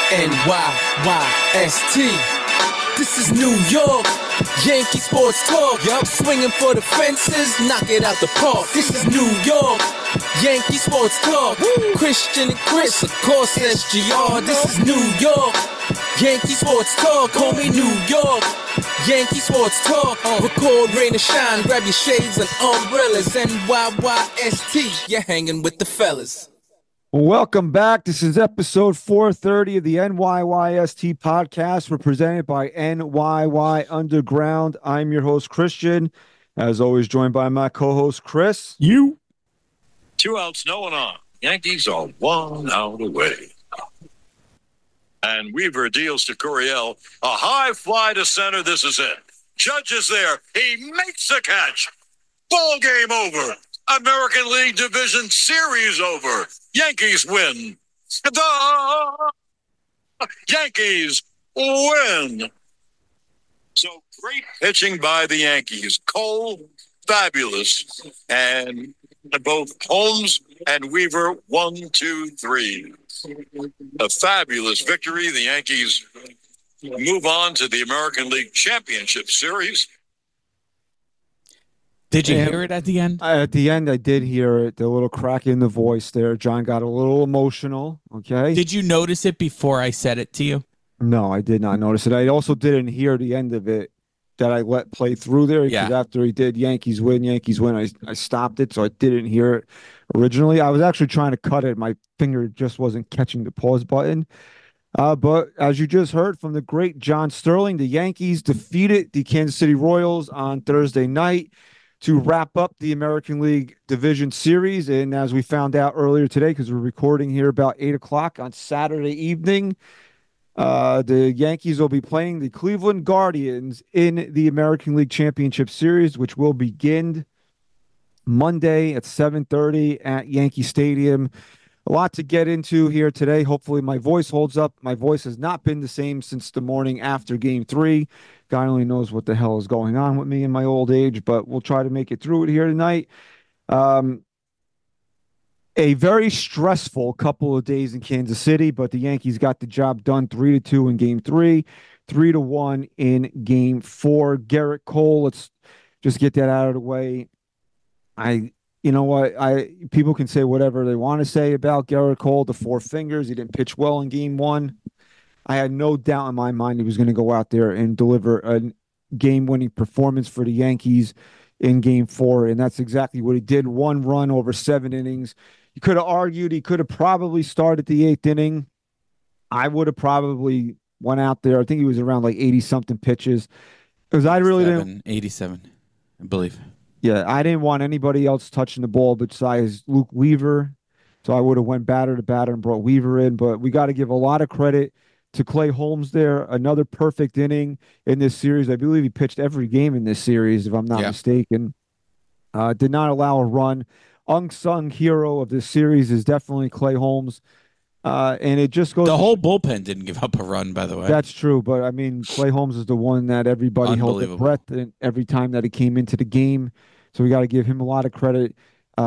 NYYST. This is New York, Yankee sports talk. Yup, swinging for the fences, knock it out the park. This is New York, Yankee sports talk. Christian and Chris, of course SGR. This is New York, Yankee sports talk. Homie, New York, Yankee sports talk. Record, rain or shine, grab your shades and umbrellas. NYYST, you're hanging with the fellas. Welcome back. This is episode 430 of the NYYST podcast. We're presented by NYY Underground. I'm your host, Christian. As always, joined by my co-host, Chris. You. 2 outs, no one on. Yankees are 1 out away. And Weaver deals to Gurriel. A high fly to center. This is it. Judge is there. He makes the catch. Ball game over. American League Division Series over. Yankees win. The Yankees win. So great pitching by the Yankees. Cole, fabulous. And both Holmes and Weaver, 1, 2, 3. A fabulous victory. The Yankees move on to the American League Championship Series. Did you hear it at the end? At the end, I did hear it. The little crack in the voice there. John got a little emotional. Okay. Did you notice it before I said it to you? No, I did not notice it. I also didn't hear the end of it that I let play through there. Yeah. Because after he did Yankees win, I stopped it, so I didn't hear it originally. I was actually trying to cut it. My finger just wasn't catching the pause button. But as you just heard from the great John Sterling, the Yankees defeated the Kansas City Royals on Thursday night to wrap up the American League Division Series. And as we found out earlier today, because we're recording here about 8 o'clock on Saturday evening, the Yankees will be playing the Cleveland Guardians in the American League Championship Series, which will begin Monday at 7:30 at Yankee Stadium. A lot to get into here today. Hopefully my voice holds up. My voice has not been the same since the morning after Game 3. God only knows what the hell is going on with me in my old age, but we'll try to make it through it here tonight. A very stressful couple of days in Kansas City, but the Yankees got the job done 3-2 in Game 3, 3-1 in Game 4. Gerrit Cole, let's just get that out of the way. You know what? People can say whatever they want to say about Gerrit Cole, the 4 fingers. He didn't pitch well in Game 1. I had no doubt in my mind he was going to go out there and deliver a game-winning performance for the Yankees in Game 4, and that's exactly what he did. 1 run over 7 innings. You could have argued he could have probably started the 8th inning. I would have probably went out there. I think he was around like 80-something pitches because I really didn't. 87, I believe. Yeah, I didn't want anybody else touching the ball besides Luke Weaver, so I would have went batter to batter and brought Weaver in. But we got to give a lot of credit to Clay Holmes there. Another perfect inning in this series. I believe he pitched every game in this series, if I'm not mistaken. Did not allow a run. Unsung hero of this series is definitely Clay Holmes. And it just goes. The whole bullpen didn't give up a run, by the way. That's true, but I mean, Clay Holmes is the one that everybody held their breath and every time that he came into the game. So we got to give him a lot of credit.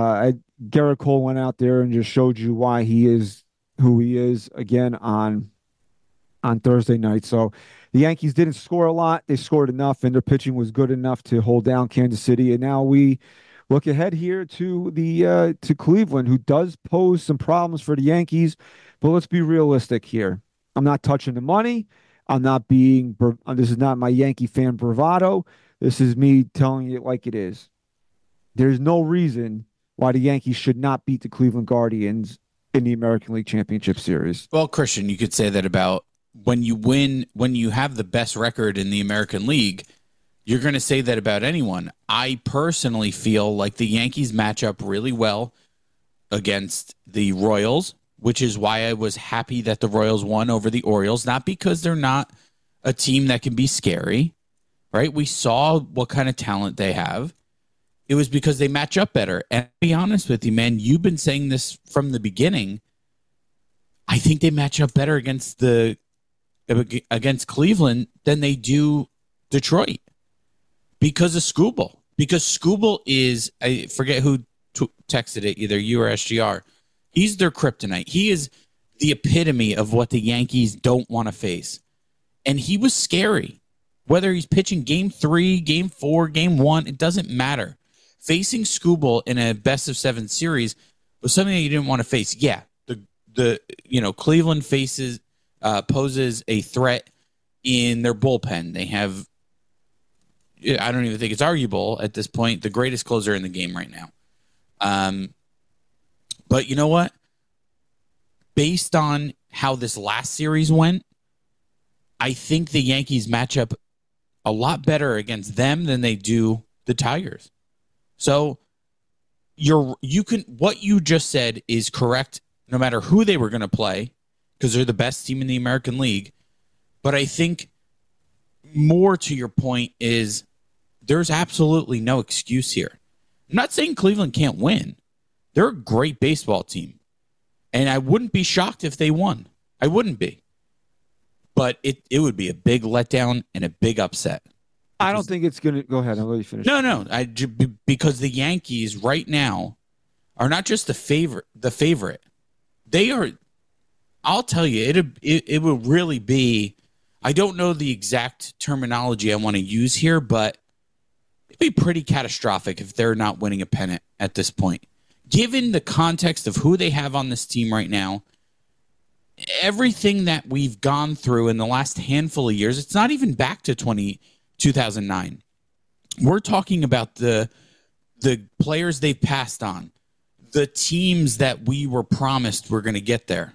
Gerrit Cole went out there and just showed you why he is who he is again on Thursday night. So the Yankees didn't score a lot. They scored enough, and their pitching was good enough to hold down Kansas City. And now we look ahead here to to Cleveland, who does pose some problems for the Yankees. But let's be realistic here. I'm not touching the money. I'm not being. This is not my Yankee fan bravado. This is me telling you it like it is. There's no reason why the Yankees should not beat the Cleveland Guardians in the American League Championship Series. Well, Christian, you could say that about when you win, when you have the best record in the American League, you're going to say that about anyone. I personally feel like the Yankees match up really well against the Royals, which is why I was happy that the Royals won over the Orioles, not because they're not a team that can be scary, right? We saw what kind of talent they have. It was because they match up better. And to be honest with you, man, you've been saying this from the beginning. I think they match up better against Cleveland than they do Detroit because of Skubal. Because Skubal is, I forget who texted it, either you or SGR. He's their kryptonite. He is the epitome of what the Yankees don't want to face. And he was scary. Whether he's pitching game 3, game 4, game 1, it doesn't matter. Facing Skubal in a best-of-7 series was something that you didn't want to face. Yeah, the Cleveland poses a threat in their bullpen. They have, I don't even think it's arguable at this point, the greatest closer in the game right now. But you know what? Based on how this last series went, I think the Yankees match up a lot better against them than they do the Tigers. So what you just said is correct no matter who they were going to play, because they're the best team in the American League. But I think more to your point is there's absolutely no excuse here. I'm not saying Cleveland can't win. They're a great baseball team. And I wouldn't be shocked if they won. I wouldn't be. But it would be a big letdown and a big upset. I don't think it's going to go ahead. I'll let you finish. No. Because the Yankees right now are not just the favorite. They are, I'll tell you, it would really be, I don't know the exact terminology I want to use here, but it'd be pretty catastrophic if they're not winning a pennant at this point. Given the context of who they have on this team right now, everything that we've gone through in the last handful of years, it's not even back to 2009. We're talking about the players they've passed on, the teams that we were promised were going to get there.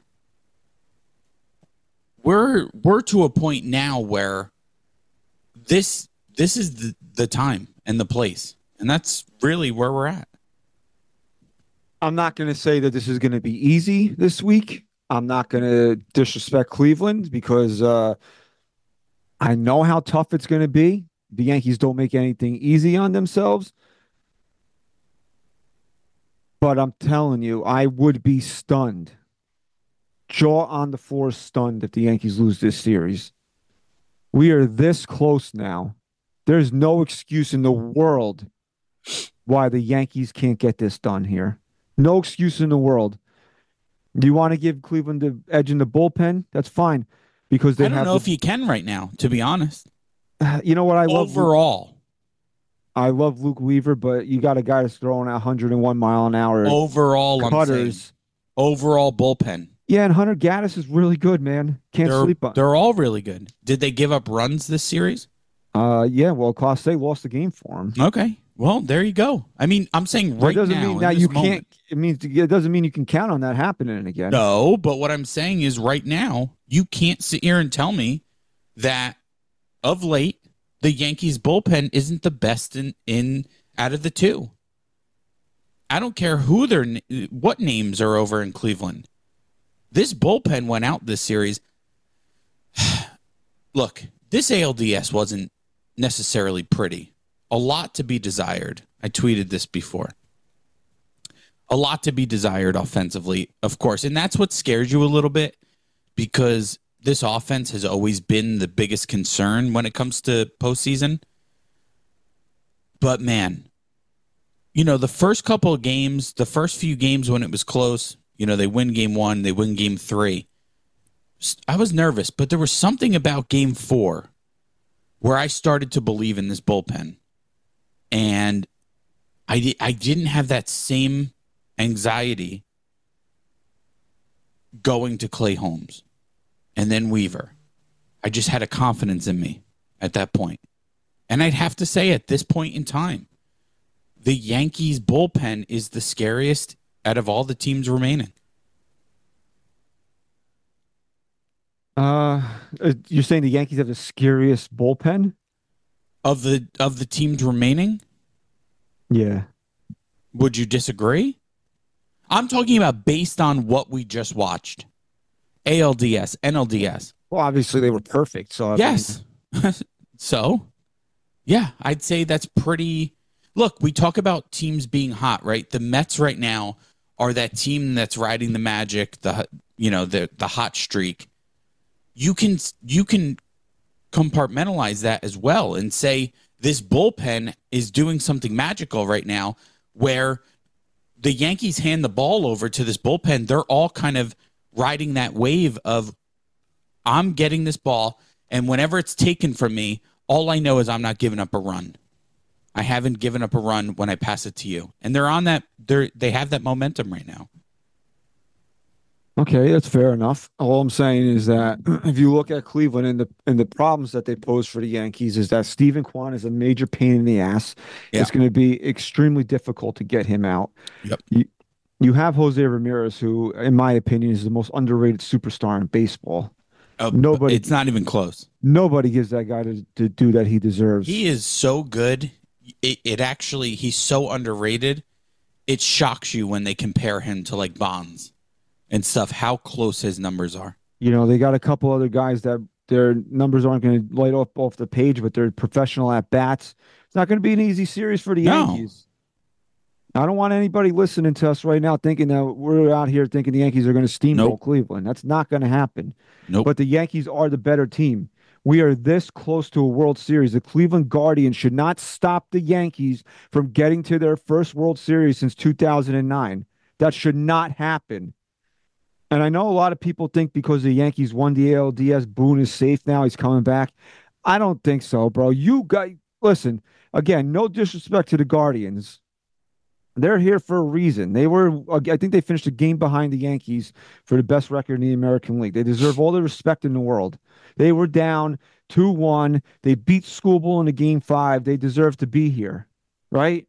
We're to a point now where this is the time and the place, and that's really where we're at. I'm not going to say that this is going to be easy this week. I'm not going to disrespect Cleveland because I know how tough it's going to be. The Yankees don't make anything easy on themselves. But I'm telling you, I would be stunned. Jaw on the floor stunned if the Yankees lose this series. We are this close now. There's no excuse in the world why the Yankees can't get this done here. No excuse in the world. Do you want to give Cleveland the edge in the bullpen? That's fine. Because they I don't know if you can right now, to be honest. You know what I love? Overall. I love Luke Weaver, but you got a guy that's throwing at 101 mile an hour. Overall, cutters. I'm saying. Overall bullpen. Yeah, and Hunter Gaddis is really good, man. Can't sleep on. They're all really good. Did they give up runs this series? Yeah, well, Clase lost the game for him. Okay. Well, there you go. I mean, I'm saying right doesn't now. Mean that you can't. It doesn't mean you can count on that happening again. No, but what I'm saying is right now, you can't sit here and tell me that of late the Yankees bullpen isn't the best in out of the two. I don't care what names are over in Cleveland. This bullpen went out this series. Look, this ALDS wasn't necessarily pretty. A lot to be desired. I tweeted this before. A lot to be desired offensively, of course. And that's what scares you a little bit because this offense has always been the biggest concern when it comes to postseason. But, man, the first couple of games, the first few games when it was close, they win game 1, they win game 3. I was nervous, but there was something about game 4 where I started to believe in this bullpen. And I didn't have that same anxiety going to Clay Holmes and then Weaver. I just had a confidence in me at that point. And I'd have to say at this point in time, the Yankees bullpen is the scariest out of all the teams remaining. You're saying the Yankees have the scariest bullpen? Of the teams remaining? Yeah. Would you disagree? I'm talking about based on what we just watched. ALDS, NLDS. Well, obviously they were perfect. So yes. So, yeah, I'd say that's pretty. Look, we talk about teams being hot, right? The Mets right now are that team that's riding the magic, the hot streak. You can compartmentalize that as well and say this bullpen is doing something magical right now where the Yankees hand the ball over to this bullpen. They're all kind of riding that wave of I'm getting this ball, and whenever it's taken from me, all I know is I'm not giving up a run. I haven't given up a run when I pass it to you. And they're on that, they have that momentum right now. Okay, that's fair enough. All I'm saying is that if you look at Cleveland and the problems that they pose for the Yankees is that Steven Kwan is a major pain in the ass. Yeah. It's going to be extremely difficult to get him out. Yep. You have Jose Ramirez, who, in my opinion, is the most underrated superstar in baseball. Nobody, it's not even close. Nobody gives that guy to do that he deserves. He is so good. It actually, he's so underrated. It shocks you when they compare him to like Bonds and stuff, how close his numbers are. You know, they got a couple other guys that their numbers aren't going to light off the page, but they're professional at bats. It's not going to be an easy series for the Yankees. I don't want anybody listening to us right now thinking that we're out here thinking the Yankees are going to steamroll Cleveland. That's not going to happen. But the Yankees are the better team. We are this close to a World Series. The Cleveland Guardians should not stop the Yankees from getting to their first World Series since 2009. That should not happen. And I know a lot of people think because the Yankees won the ALDS, Boone is safe now. He's coming back. I don't think so, bro. Listen, again, no disrespect to the Guardians. They're here for a reason. I think they finished a game behind the Yankees for the best record in the American League. They deserve all the respect in the world. They were down 2-1. They beat Schoolboy in the game 5. They deserve to be here, right?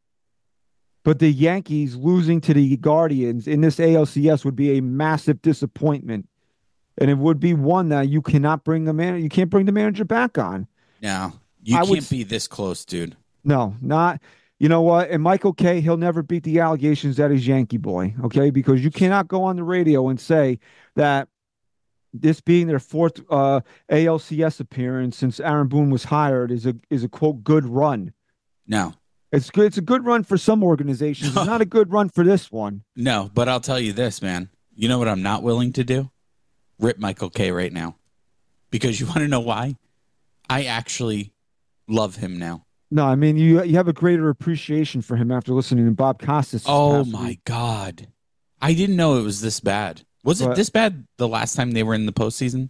But the Yankees losing to the Guardians in this ALCS would be a massive disappointment. And it would be one that you cannot bring the manager. You can't bring the manager back on. No, you can't be this close, dude. No, not. You know what? And Michael Kay, he'll never beat the allegations that he's Yankee boy, okay? Because you cannot go on the radio and say that this being their fourth ALCS appearance since Aaron Boone was hired is a quote good run. No. It's good. It's a good run for some organizations. It's not a good run for this one. No, but I'll tell you this, man. You know what I'm not willing to do? Rip Michael Kay right now. Because you want to know why? I actually love him now. No, I mean, you have a greater appreciation for him after listening to Bob Costas. Oh, my God. I didn't know it was this bad. Was it this bad the last time they were in the postseason?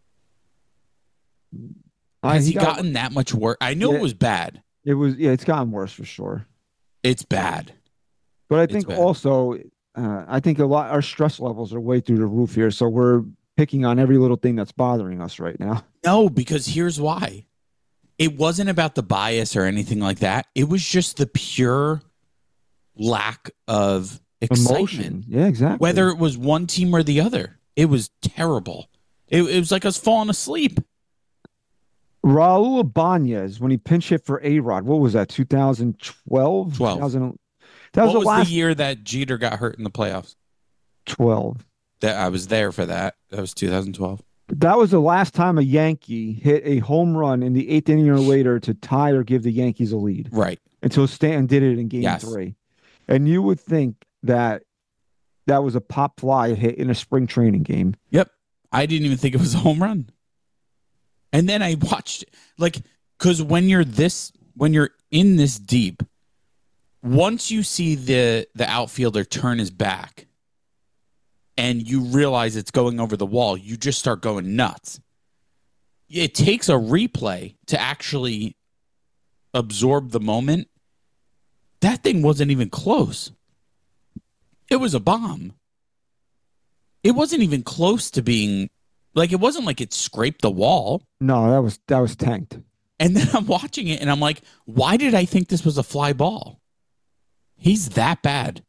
Has he gotten that much worse? I know it was bad. It was, it's gotten worse for sure. It's bad. But I think also, I think our stress levels are way through the roof here. So we're picking on every little thing that's bothering us right now. No, because here's why. It wasn't about the bias or anything like that. It was just the pure lack of excitement. Emotion. Yeah, exactly. Whether it was one team or the other. It was terrible. It was like us falling asleep. Raul Ibanez, when he pinch hit for A-Rod, what was that, 2012? 12. That was the year that Jeter got hurt in the playoffs? 12. That I was there for that. That was 2012. That was the last time a Yankee hit a home run in the 8th inning or later to tie or give the Yankees a lead. Right. Until Stanton did it in game 3. And you would think that was a pop fly hit in a spring training game. Yep. I didn't even think it was a home run. And then I watched, because when you're in this deep, once you see the outfielder turn his back and you realize it's going over the wall, you just start going nuts. It takes a replay to actually absorb the moment. That thing wasn't even close. It was a bomb. It wasn't even close to being, it wasn't like it scraped the wall. No, that was tanked. And then I'm watching it and I'm like, why did I think this was a fly ball? He's that bad.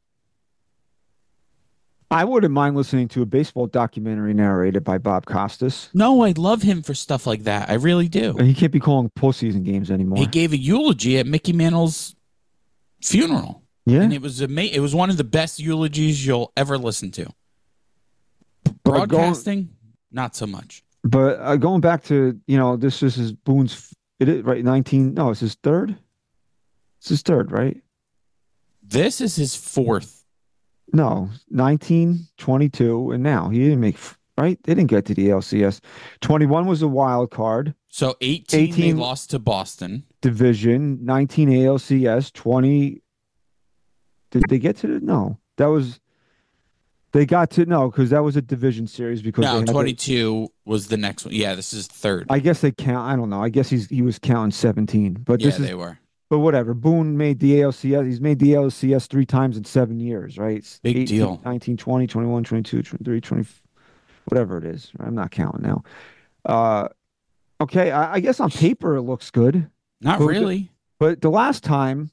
I wouldn't mind listening to a baseball documentary narrated by Bob Costas. No, I love him for stuff like that. I really do. And he can't be calling postseason games anymore. He gave a eulogy at Mickey Mantle's funeral. Yeah. And it was amazing. It was one of the best eulogies you'll ever listen to. Broadcasting, not so much. But going back to, this is Boone's, right? 19. No, it's his third. It's his third, right? This is his fourth. No, 19, 22, and now he didn't make, right? They didn't get to the LCS. 21 was a wild card. So 18 they lost to Boston. Division, 19 ALCS, 20. Did they get to the? No, that was They got to no, because that was a division series. Because they No, had 22 was the next one. Yeah, this is third. I guess they count. I don't know. I guess he was counting 17. But Yeah, this is. they were. But whatever. Boone made the ALCS. He's made the ALCS 3 times in 7 years, right? It's Big 18, deal. 19, 20, 21, 22, 23, 20, whatever it is. I'm not counting now. Uh, okay. I guess on paper it looks good. Not But really. But the last time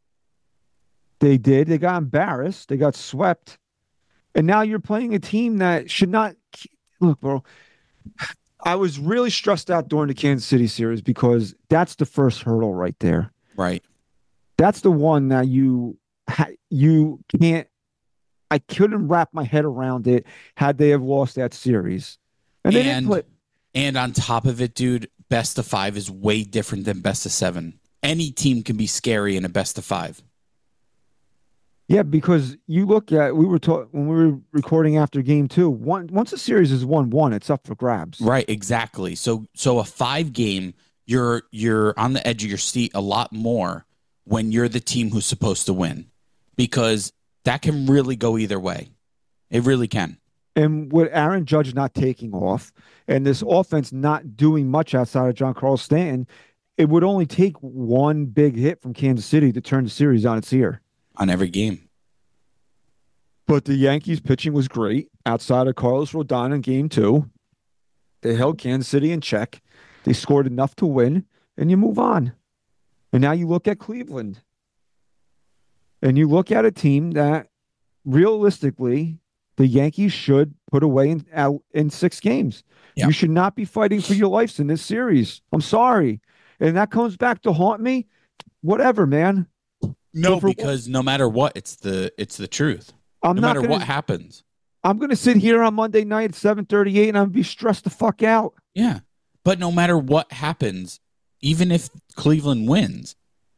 they got embarrassed. They got swept. And now you're playing a team that should not. Look, bro, I was really stressed out during the Kansas City series because that's the first hurdle right there. Right. That's the one that you can't. I couldn't wrap my head around it had they have lost that series. And they didn't play. And on top of it, dude, best of 5 is way different than best of 7. Any team can be scary in a best of 5. Yeah, because you look at when we were recording after game 2. Once a series is 1-1, it's up for grabs. Right, exactly. So a 5 game, you're on the edge of your seat a lot more when you're the team who's supposed to win, because that can really go either way. It really can. And with Aaron Judge not taking off and this offense not doing much outside of Giancarlo Stanton, it would only take one big hit from Kansas City to turn the series on its ear. On every game. But the Yankees pitching was great outside of Carlos Rodon in game 2. They held Kansas City in check. They scored enough to win, and you move on. And now you look at Cleveland. And you look at a team that realistically the Yankees should put away in 6 games. Yeah. You should not be fighting for your lives in this series. I'm sorry. And that comes back to haunt me. Whatever, man. No, because no matter what, it's the truth. No matter what happens. I'm going to sit here on Monday night at 7:38 and I'm going to be stressed the fuck out. Yeah. But no matter what happens, even if Cleveland wins,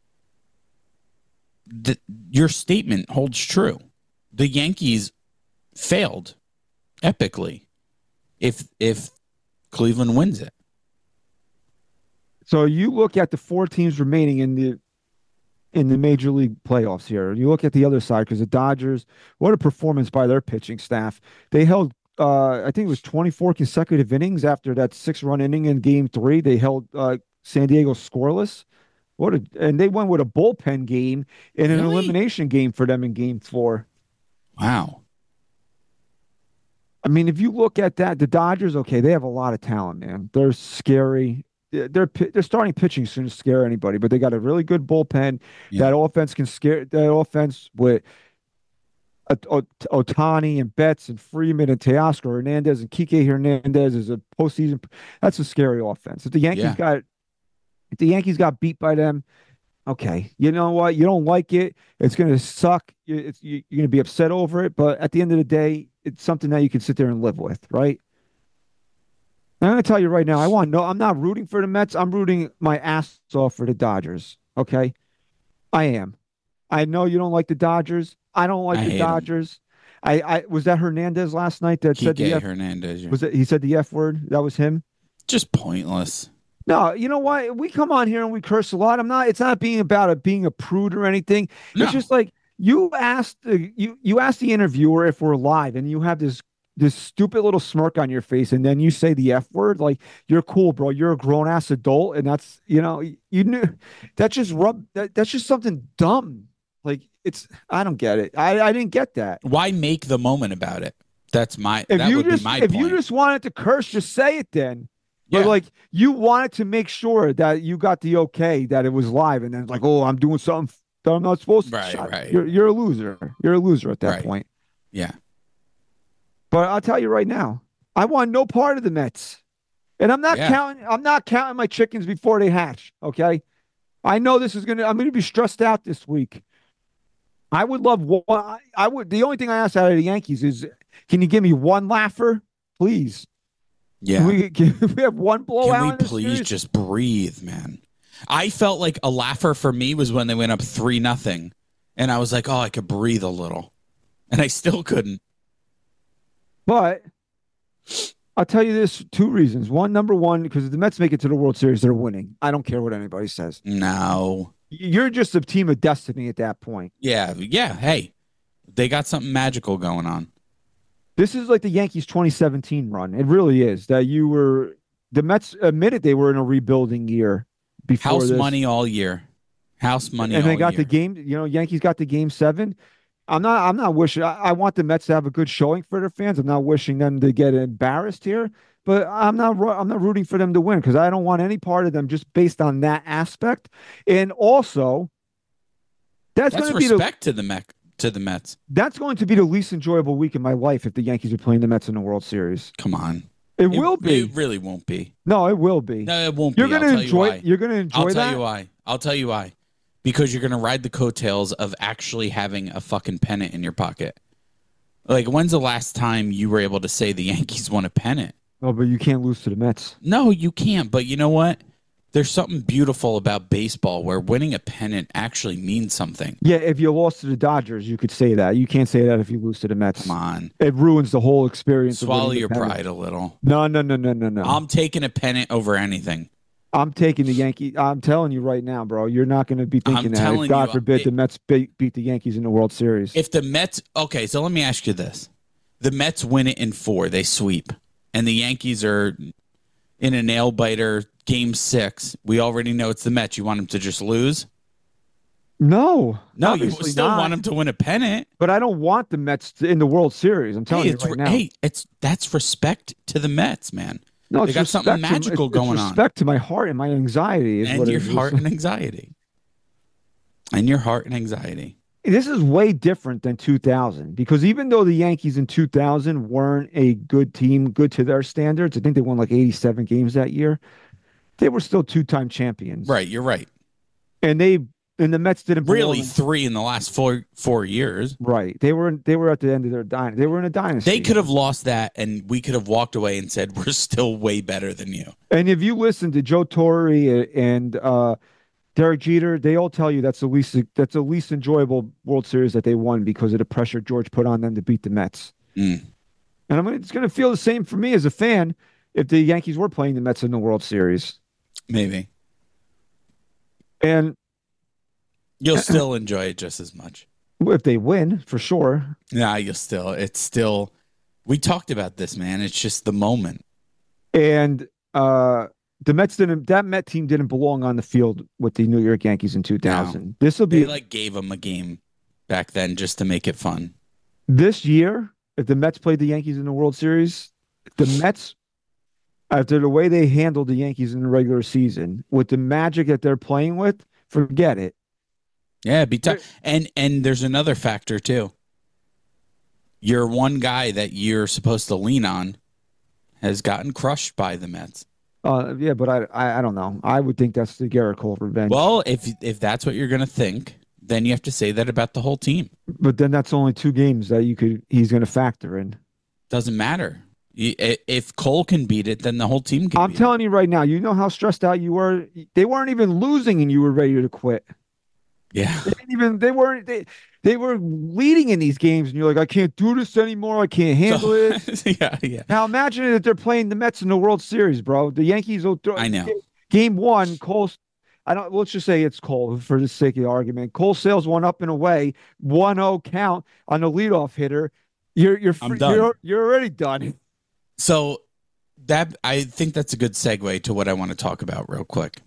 your statement holds true. The Yankees failed epically if Cleveland wins it. So you look at the 4 teams remaining in the major league playoffs here. You look at the other side because the Dodgers, what a performance by their pitching staff. They held I think it was 24 consecutive innings after that 6-run inning in game 3. They held San Diego scoreless. And they went with a bullpen game in an elimination game for them in game 4. Wow. I mean, if you look at that, the Dodgers, okay, they have a lot of talent, man. They're scary. Their starting pitching shouldn't scare anybody, but they got a really good bullpen. Yeah. That offense can scare. That offense with Ohtani and Betts and Freeman and Teoscar Hernandez and Kike Hernandez is a postseason. That's a scary offense. If the Yankees got beat by them, okay, you know what? You don't like it. It's going to suck. You're going to be upset over it. But at the end of the day, it's something that you can sit there and live with, right? I'm going to tell you right now, I'm not rooting for the Mets. I'm rooting my ass off for the Dodgers. Okay? I am. I know you don't like the Dodgers. I don't like the Dodgers. I was that Hernandez last night that said the F Hernandez. Yeah. Was it he said the F word? That was him? Just pointless. No, you know what? We come on here and we curse a lot. It's not being about being a prude or anything. No. It's just like you asked the interviewer if we're live and you have this stupid little smirk on your face and then you say the F word. Like, you're cool, bro. You're a grown ass adult, and that's, you knew that's just something dumb. Like, I don't get it. I didn't get that. Why make the moment about it? That would be my point. If you just wanted to curse, just say it then. But like, you wanted to make sure that you got the okay that it was live, and then it's like, oh, I'm doing something that I'm not supposed to. Right. You're a loser. You're a loser at that point. Yeah. But I'll tell you right now, I want no part of the Mets, and I'm not counting. I'm not counting my chickens before they hatch. Okay, I know I'm going to be stressed out this week. I would love one. The only thing I ask out of the Yankees is, can you give me one laugher, please? Yeah. Can we have one blowout? Can we please just breathe, man? I felt like a laugher for me was when they went up 3-0, and I was like, oh, I could breathe a little, and I still couldn't. But I'll tell you this, 2 reasons. Number one, because if the Mets make it to the World Series, they're winning. I don't care what anybody says. No. You're just a team of destiny at that point. Yeah. Hey, they got something magical going on. This is like the Yankees 2017 run. It really is. The Mets admitted they were in a rebuilding year before House this. money all year. House money And all they got year. the game, Yankees got the game 7. I'm not wishing I want the Mets to have a good showing for their fans. I'm not wishing them to get embarrassed here, but I'm not rooting for them to win because I don't want any part of them just based on that aspect. And also, that's That's going to be respect to the Mets. that's going to be the least enjoyable week in my life if the Yankees are playing the Mets in the World Series. Come on. It will be. It really won't be. No, it will be. No, it won't You're be. going to enjoy. You're going to enjoy I'll that. tell you why. I'll tell you why. Because you're going to ride the coattails of actually having a fucking pennant in your pocket. Like, when's the last time you were able to say the Yankees won a pennant? No, but you can't lose to the Mets. No, you can't. But you know what? There's something beautiful about baseball where winning a pennant actually means something. Yeah, if you lost to the Dodgers, you could say that. You can't say that if you lose to the Mets. Come on. It ruins the whole experience. Swallow your pride a little. No. I'm taking a pennant over anything. I'm taking the Yankees. I'm telling you right now, bro. You're not going to be thinking that. telling If God you, forbid the Mets beat the Yankees in the World Series. If the Mets, okay, so let me ask you this. The Mets win it in 4, they sweep. And the Yankees are in a nail biter, game 6. We already know it's the Mets. You want them to just lose? No, No, you obviously still not. want them to win a pennant. But I don't want the Mets in the World Series. I'm telling you right now. Hey, that's respect to the Mets, man. No, They got something respect to- magical it's going on. respect to my heart and my anxiety. Is And what your it is. heart and anxiety. And your heart and anxiety. This is way different than 2000 because even though the Yankees in 2000 weren't a good team, good to their standards, I think they won like 87 games that year. They were still 2-time champions. Right, you're right. And the Mets didn't Really, belong- 3 in the last four years. Right. They were at the end of their dynasty. They were in a dynasty. They could have lost that, and we could have walked away and said, we're still way better than you. And if you listen to Joe Torre and Derek Jeter, they all tell you that's the least enjoyable World Series that they won because of the pressure George put on them to beat the Mets. Mm. And it's going to feel the same for me as a fan if the Yankees were playing the Mets in the World Series. Maybe. And You'll still enjoy it just as much. if they win, for sure. Nah, it's still, we talked about this, man. It's just the moment. And that Met team didn't belong on the field with the New York Yankees in 2000. No. This will be They gave them a game back then just to make it fun. this year. If the Mets played the Yankees in the World Series, the Mets, after the way they handled the Yankees in the regular season, with the magic that they're playing with, forget it. Yeah, it'd be tough. And there's another factor too. Your one guy that you're supposed to lean on has gotten crushed by the Mets. Yeah, but I don't know. I would think that's the Garrett Cole revenge. Well, if that's what you're gonna think, then you have to say that about the whole team. But then that's only 2 games that he's going to factor in. Doesn't matter. If Cole can beat it, then the whole team can. I'm telling you right now, you know how stressed out you were. They weren't even losing, and you were ready to quit. Yeah. They were leading in these games, and you're like, I can't do this anymore. I can't handle it. Yeah. Now imagine that they're playing the Mets in the World Series, bro. The Yankees will throw. I know. Game 1, Cole. Let's just say it's Cole for the sake of the argument. Cole sails one up and away, 1-0 count on the leadoff hitter. I'm done. You're already done. So I think that's a good segue to what I want to talk about real quick.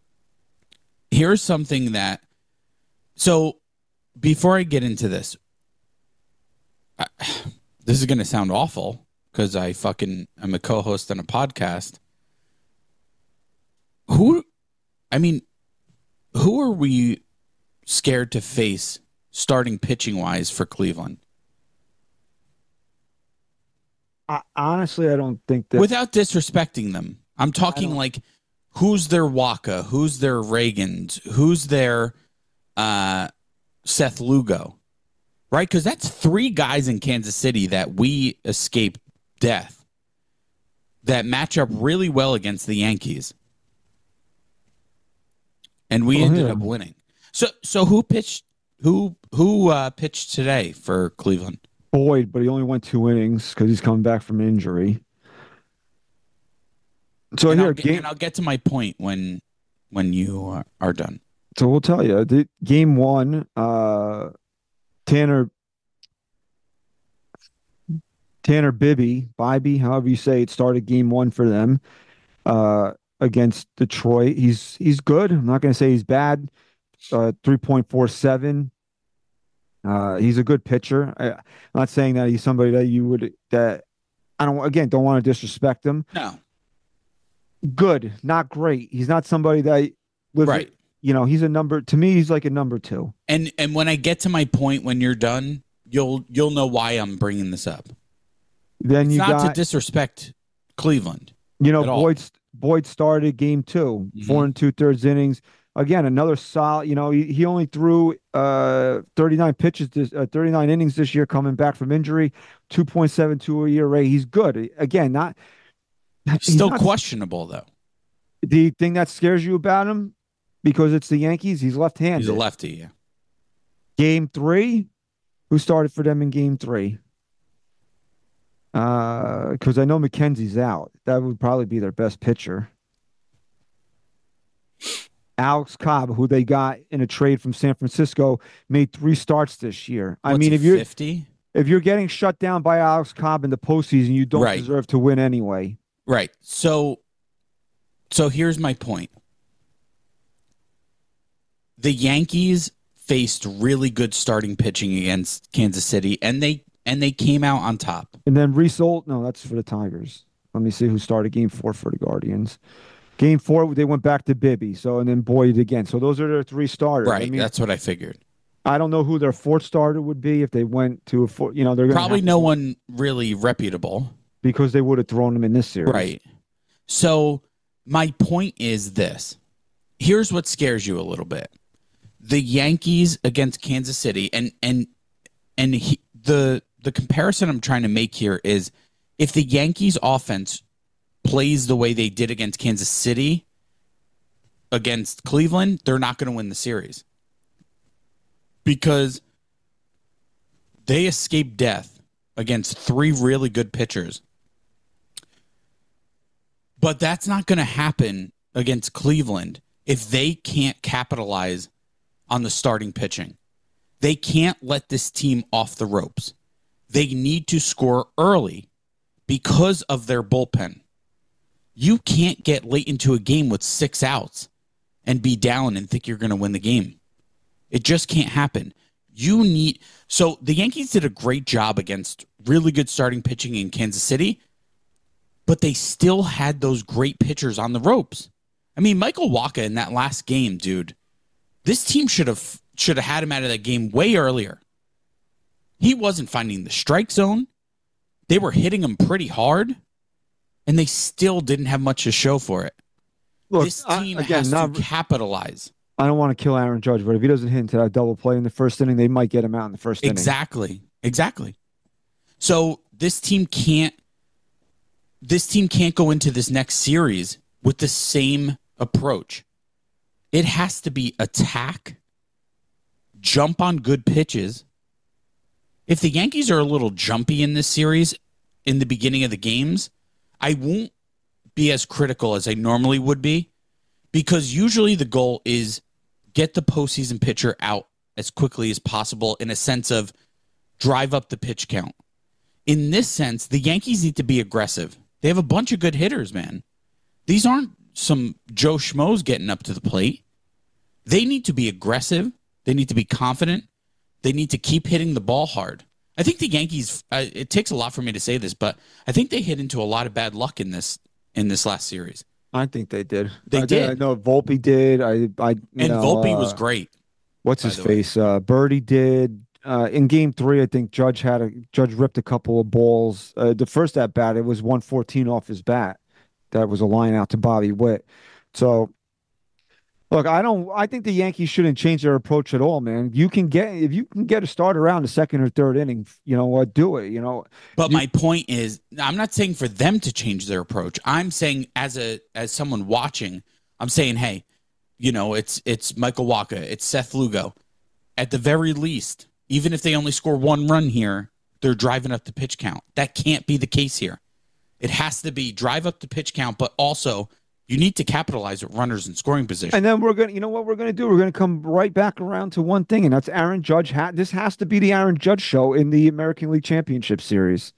Here's something that. So before I get into this, this is going to sound awful because I'm a co-host on a podcast. Who are we scared to face starting pitching wise for Cleveland? Honestly, I don't think that. Without disrespecting them, I'm talking like who's their Waka, who's their Reagans, who's their Seth Lugo, right? Because that's 3 guys in Kansas City that we escaped death that match up really well against the Yankees. And we ended up winning. So who pitched pitched today for Cleveland? Boyd, but he only went 2 innings because he's coming back from injury. So and here, I'll get to my point when you are done. So we'll tell you, game 1, Tanner Tanner Bibby, however you say it, started game one for them against Detroit. He's good. I'm not going to say he's bad. 3.47. He's a good pitcher. I'm not saying that he's somebody that you would that I don't want to disrespect him. No. Good, not great. He's not somebody that lives, Right. He's a number to me. He's like a number two. And when I get to my point when you're done, you'll know why I'm bringing this up. Then It's you not got to disrespect Cleveland. at all. Boyd started game 2, Mhm. 4 and 2/3 innings. Again, another solid. He only threw 39 pitches, 39 innings this year, coming back from injury. 2.72 ERA. He's good. Again, he's Still not questionable though. the thing that scares you about him because it's the Yankees. He's left-handed. He's a lefty. Yeah. Game 3, who started for them in game 3? Because I know McKenzie's out. That would probably be their best pitcher. Alex Cobb, who they got in a trade from San Francisco, made 3 starts this year. I mean, What's he, 50? if you're getting shut down by Alex Cobb in the postseason, you don't Right. deserve to win anyway. Right. So here's my point. The Yankees faced really good starting pitching against Kansas City, and they came out on top. And then Reese Olt, no, that's for the Tigers. Let me see who started game 4 for the Guardians. Game 4, they went back to Bibby. So, and then Boyd again. So those are their 3 starters. Right. I mean, That's what I figured. I don't know who their 4th starter would be if they went to a 4. They're going Probably no one really reputable. because they would have thrown them in this series. Right. So my point is this. Here's what scares you a little bit. The Yankees against Kansas City, the comparison I'm trying to make here is if the Yankees offense plays the way they did against Kansas City against Cleveland, they're not going to win the series. Because they escaped death against 3 really good pitchers. But that's not going to happen against Cleveland if they can't capitalize on the starting pitching. They can't let this team off the ropes. They need to score early because of their bullpen. You can't get late into a game with 6 outs and be down and think you're going to win the game. It just can't happen. So the Yankees did a great job against really good starting pitching in Kansas City, but they still had those great pitchers on the ropes. I mean, Michael Wacha in that last game, dude, this team should have had him out of that game way earlier. He wasn't finding the strike zone. They were hitting him pretty hard, and they still didn't have much to show for it. Look, this team has to capitalize. I don't want to kill Aaron Judge, but if he doesn't hit into that double play in the first inning, they might get him out in the first inning. Exactly. So this team can't go into this next series with the same approach. It has to be attack, jump on good pitches. If the Yankees are a little jumpy in this series in the beginning of the games, I won't be as critical as I normally would be, because usually the goal is get the postseason pitcher out as quickly as possible in a sense of drive up the pitch count. In this sense, the Yankees need to be aggressive. They have a bunch of good hitters, man. These aren't some Joe Schmoes getting up to the plate. They need to be aggressive. They need to be confident. They need to keep hitting the ball hard. I think the Yankees, it takes a lot for me to say this, but I think they hit into a lot of bad luck in this last series. I think they did. They did. I know Volpe did. Volpe was great. What's his face? Birdie did. In game 3, I think Judge ripped a couple of balls. The first at bat, it was 114 off his bat. That was a line out to Bobby Witt. So, look, I think the Yankees shouldn't change their approach at all, man. If you can get a start around the second or third inning, do it. But my point is, I'm not saying for them to change their approach. I'm saying as someone watching, I'm saying, hey, it's Michael Wacha, it's Seth Lugo. At the very least, even if they only score 1 run here, they're driving up the pitch count. That can't be the case here. It has to be drive up the pitch count, but also you need to capitalize with runners in scoring position. And then we're going to, what we're going to do? We're going to come right back around to one thing, and that's Aaron Judge. This has to be the Aaron Judge show in the American League Championship Series.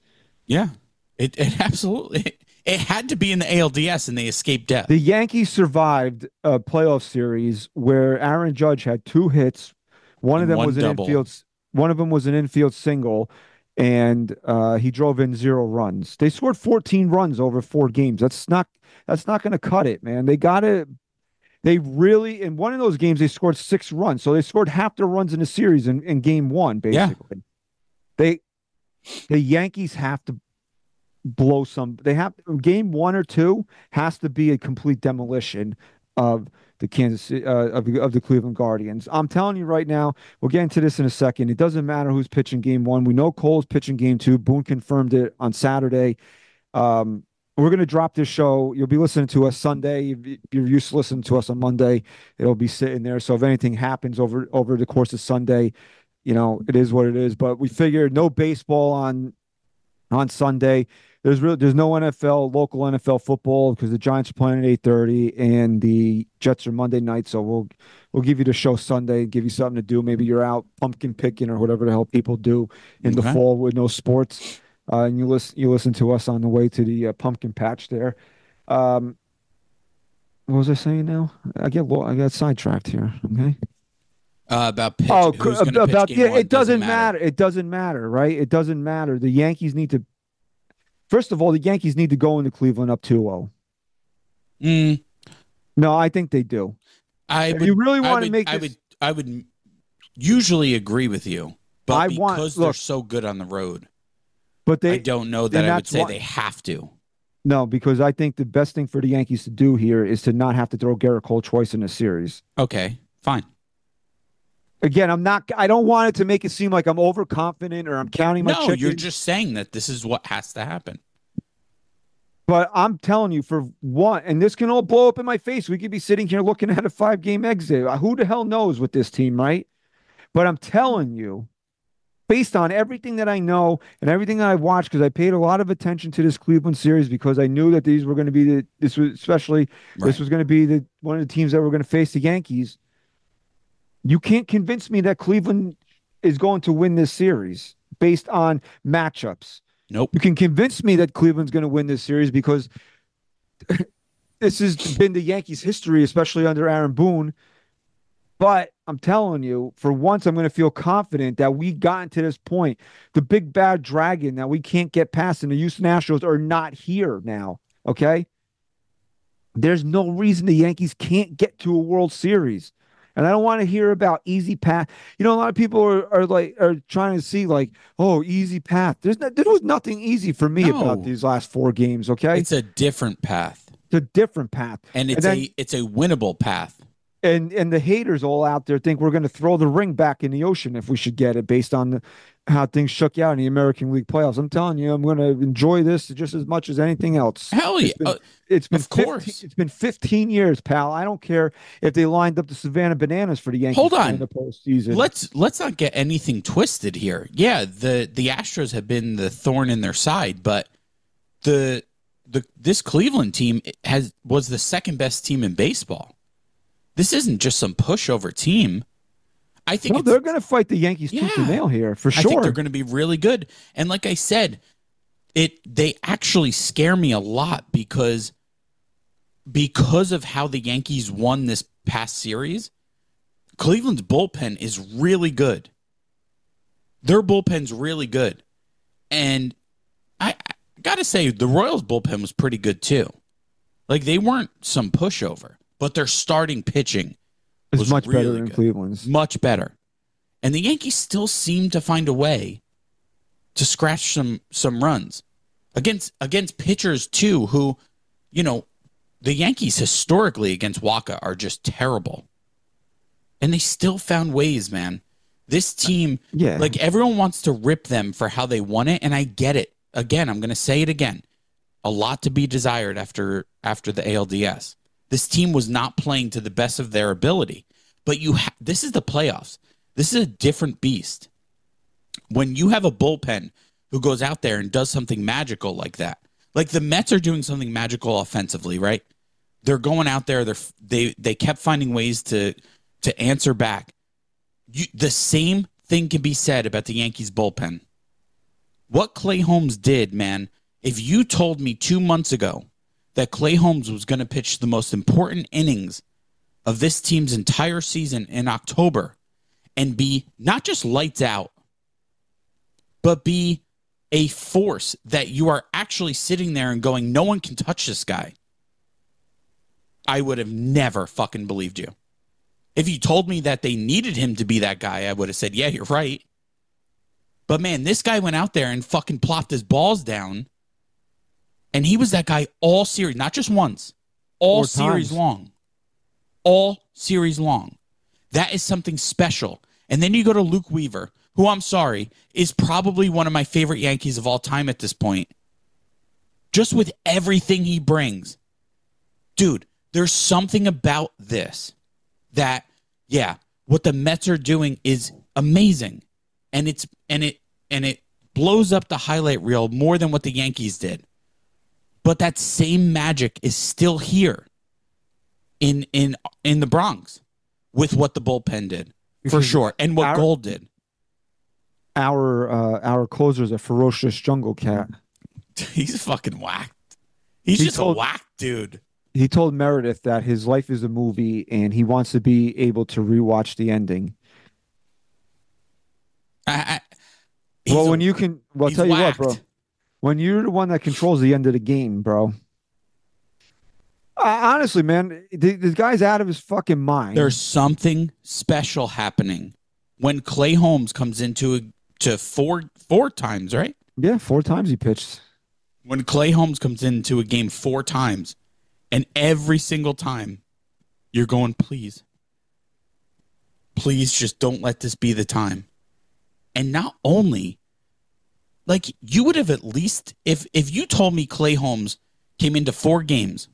Yeah, it absolutely it had to be in the ALDS, and they escaped death. The Yankees survived a playoff series where Aaron Judge had 2 hits. One of And them one was an double. infield. One of them was an infield single, and he drove in 0 runs. They scored 14 runs over 4 games. That's not going to cut it, man. They got to. They really in one of those games they scored 6 runs, so they scored half their runs in the series in game 1, basically. The Yankees have to blow some. They have game 1 or 2 has to be a complete demolition of the of the Cleveland Guardians. I'm telling you right now, we'll get into this in a second. It doesn't matter who's pitching game 1. We know Cole's pitching game 2. Boone confirmed it on Saturday. We're going to drop this show. You'll be listening to us Sunday. If you're used to listening to us on Monday, it'll be sitting there. So if anything happens over the course of Sunday, it is what it is. But we figured no baseball on Sunday. There's no local NFL football because the Giants are playing at 8:30 and the Jets are Monday night. So we'll give you the show Sunday, give you something to do. Maybe you're out pumpkin picking or whatever the hell people do in the fall with no sports. And you listen to us on the way to the pumpkin patch there. What was I saying now? I got sidetracked here. Okay. About pitch. Who's gonna pitch game 1 it doesn't matter. It doesn't matter, right? It doesn't matter. The Yankees need to. First of all, the Yankees need to go into Cleveland up 2-0. No, I think they do. I would usually agree with you, but because they're so good on the road. But I don't know that I would say they have to. No, because I think the best thing for the Yankees to do here is to not have to throw Garrett Cole twice in a series. Okay, fine. Again, I don't want it to make it seem like I'm overconfident or I'm counting my chickens. No, you're just saying that this is what has to happen. But I'm telling you, for one, and this can all blow up in my face. We could be sitting here looking at a 5-game exit. Who the hell knows with this team, right? But I'm telling you, based on everything that I know and everything that I've watched, because I paid a lot of attention to this Cleveland series because I knew that these were going to be this was going to be one of the teams that were going to face the Yankees. You can't convince me that Cleveland is going to win this series based on matchups. Nope. You can convince me that Cleveland's going to win this series because this has been the Yankees' history, especially under Aaron Boone. But I'm telling you, for once, I'm going to feel confident that we gotten to this point. The big bad dragon that we can't get past and the Houston Astros are not here now, okay? There's no reason the Yankees can't get to a World Series. And I don't want to hear about easy path. A lot of people are trying to see easy path. There was nothing easy for me about these last 4 games, okay? It's a different path. It's a different path. And it's a winnable path. And the haters all out there think we're going to throw the ring back in the ocean if we should get it based on how things shook out in the American League playoffs. I'm telling you, I'm going to enjoy this just as much as anything else. Hell yeah. It's been 15 years, pal. I don't care if they lined up the Savannah Bananas for the Yankees in the postseason. Let's not get anything twisted here. Yeah, the Astros have been the thorn in their side, but this Cleveland team was the second best team in baseball. This isn't just some pushover team. I think they're going to fight the Yankees tooth and nail here for sure. I think they're going to be really good. And like I said, they actually scare me a lot because of how the Yankees won this past series. Cleveland's bullpen is really good. Their bullpen's really good. And I got to say, the Royals bullpen was pretty good too. Like, they weren't some pushover. But their starting pitching was much really better than good. Cleveland's. Much better. And the Yankees still seem to find a way to scratch some runs against pitchers too who, the Yankees historically against Waka are just terrible. And they still found ways, man. This team, everyone wants to rip them for how they won it, and I get it. Again, I'm going to say it again. A lot to be desired after the ALDS. This team was not playing to the best of their ability. But this is the playoffs. This is a different beast. When you have a bullpen who goes out there and does something magical like that, like the Mets are doing something magical offensively, right? They're going out there. They kept finding ways to answer back. The same thing can be said about the Yankees bullpen. What Clay Holmes did, man, if you told me 2 months ago that Clay Holmes was going to pitch the most important innings of this team's entire season in October and be not just lights out, but be a force that you are actually sitting there and going, no one can touch this guy, I would have never fucking believed you. If you told me that they needed him to be that guy, I would have said, yeah, you're right. But man, this guy went out there and fucking plopped his balls down. And he was that guy all series, not just once, all series long. All series long. That is something special. And then you go to Luke Weaver, who, I'm sorry, is probably one of my favorite Yankees of all time at this point. Just with everything he brings. Dude, there's something about this that, yeah, what the Mets are doing is amazing. And it blows up the highlight reel more than what the Yankees did. But that same magic is still here in the Bronx with what the bullpen did, for sure, and what Gold did. Our closer is a ferocious jungle cat. He's fucking whacked. He's just a whack dude. He told Meredith that his life is a movie and he wants to be able to rewatch the ending. When you can, well, I'll tell you what, bro. When you're the one that controls the end of the game, bro. Honestly, man, this guy's out of his fucking mind. There's something special happening when Clay Holmes comes into four times, right? Yeah, 4 times he pitched. When Clay Holmes comes into a game 4 times, and every single time you're going, please just don't let this be the time. And not only, like, you would have at least, if you told me Clay Holmes came into 4 games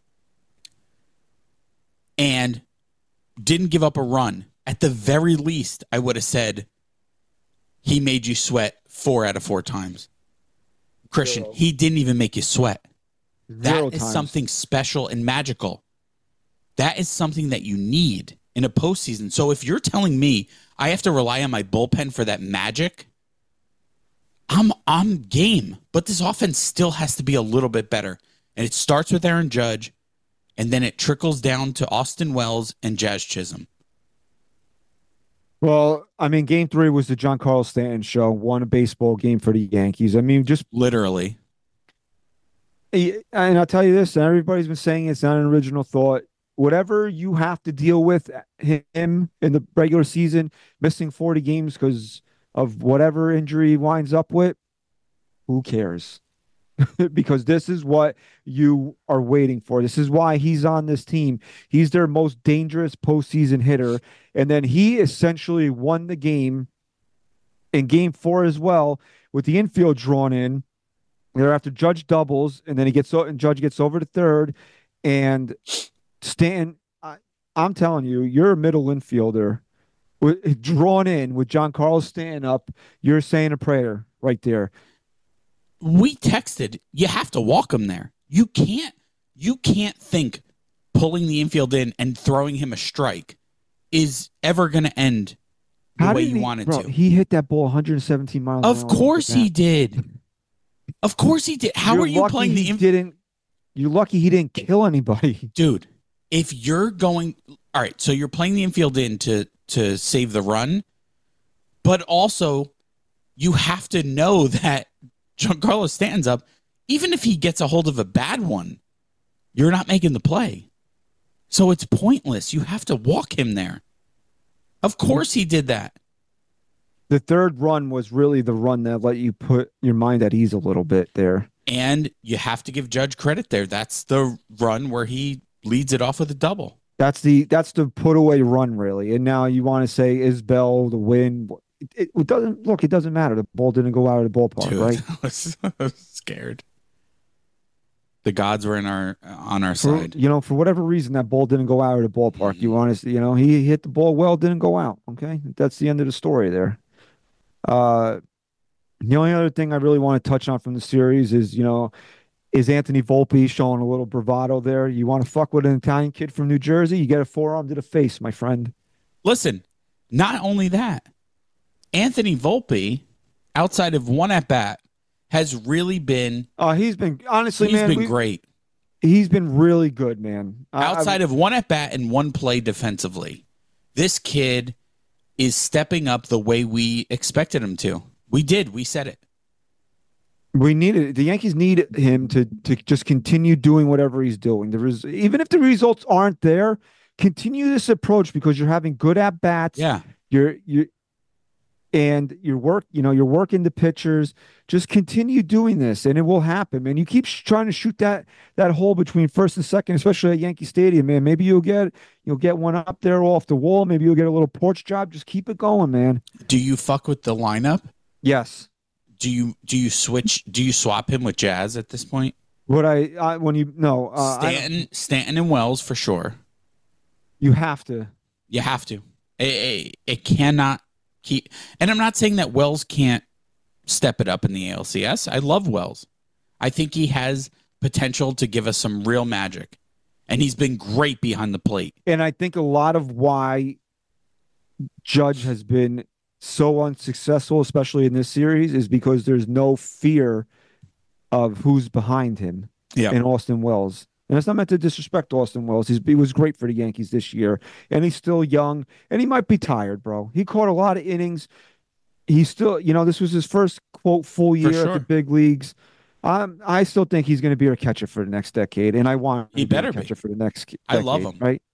and didn't give up a run, at the very least, I would have said he made you sweat 4 out of 4 times. Christian, he didn't even make you sweat. That is something special and magical. That is something that you need in a postseason. So if you're telling me I have to rely on my bullpen for that magic, I'm game. But this offense still has to be a little bit better. And it starts with Aaron Judge, and then it trickles down to Austin Wells and Jazz Chisholm. Well, I mean, Game 3 was the Giancarlo Stanton show. Won a baseball game for the Yankees. I mean, just literally. And I'll tell you this, and everybody's been saying it's not an original thought. Whatever you have to deal with him in the regular season, missing 40 games because of whatever injury he winds up with, who cares? Because this is what you are waiting for. This is why he's on this team. He's their most dangerous postseason hitter. And then he essentially won the game in Game 4 as well, with the infield drawn in. Thereafter, Judge doubles, and then Judge gets over to third, and Stanton, I'm telling you, you're a middle infielder drawn in with Giancarlo Stanton up. You're saying a prayer right there. We texted, you have to walk him there. You can't think pulling the infield in and throwing him a strike is ever going to end the way you want it to. He hit that ball 117 miles an hour. Of course he did. Of course he did. How are you playing the infield? You're lucky he didn't kill anybody. Dude, if you're going... All right, so you're playing the infield in to save the run, but also you have to know that Giancarlo Stanton's up. Even if he gets a hold of a bad one, you're not making the play. So it's pointless. You have to walk him there. Of course he did that. The third run was really the run that let you put your mind at ease a little bit there. And you have to give Judge credit there. That's the run where he leads it off with a double. That's the put away run, really. And now you want to say Isbell, the win. It doesn't look. It doesn't matter. The ball didn't go out of the ballpark, dude, right? I was scared. The gods were on our side. For whatever reason, that ball didn't go out of the ballpark. You want to, he hit the ball well, didn't go out. Okay, that's the end of the story there. The only other thing I really want to touch on from the series is Anthony Volpe showing a little bravado there. You want to fuck with an Italian kid from New Jersey, you get a forearm to the face, my friend. Listen, not only that, Anthony Volpe, outside of one at bat has really been He's been honestly, he's man. been great. He's been really good, man. Outside of one at bat and one play defensively, this kid is stepping up the way we expected him to. We did. We said it. We needed the Yankees need him to just continue doing whatever he's doing. Even if the results aren't there, continue this approach because you're having good at bats. Yeah. You're working the pitchers. Just continue doing this, and it will happen, man. You keep trying to shoot that hole between first and second, especially at Yankee Stadium, man. Maybe you'll get one up there off the wall. Maybe you'll get a little porch job. Just keep it going, man. Do you fuck with the lineup? Yes. Do you swap him with Jazz at this point? Stanton and Wells for sure. You have to. You have to. It cannot keep. And I'm not saying that Wells can't step it up in the ALCS. I love Wells. I think he has potential to give us some real magic, and he's been great behind the plate. And I think a lot of why Judge has been so unsuccessful, especially in this series, is because there's no fear of who's behind him in Austin Wells. And it's not meant to disrespect Austin Wells. He was great for the Yankees this year, and he's still young, and he might be tired, bro. He caught a lot of innings. He's still, this was his first, quote, full year at the big leagues. I still think he's going to be our catcher for the next decade, and I want him to be our catcher for the next decade. I love him. Right?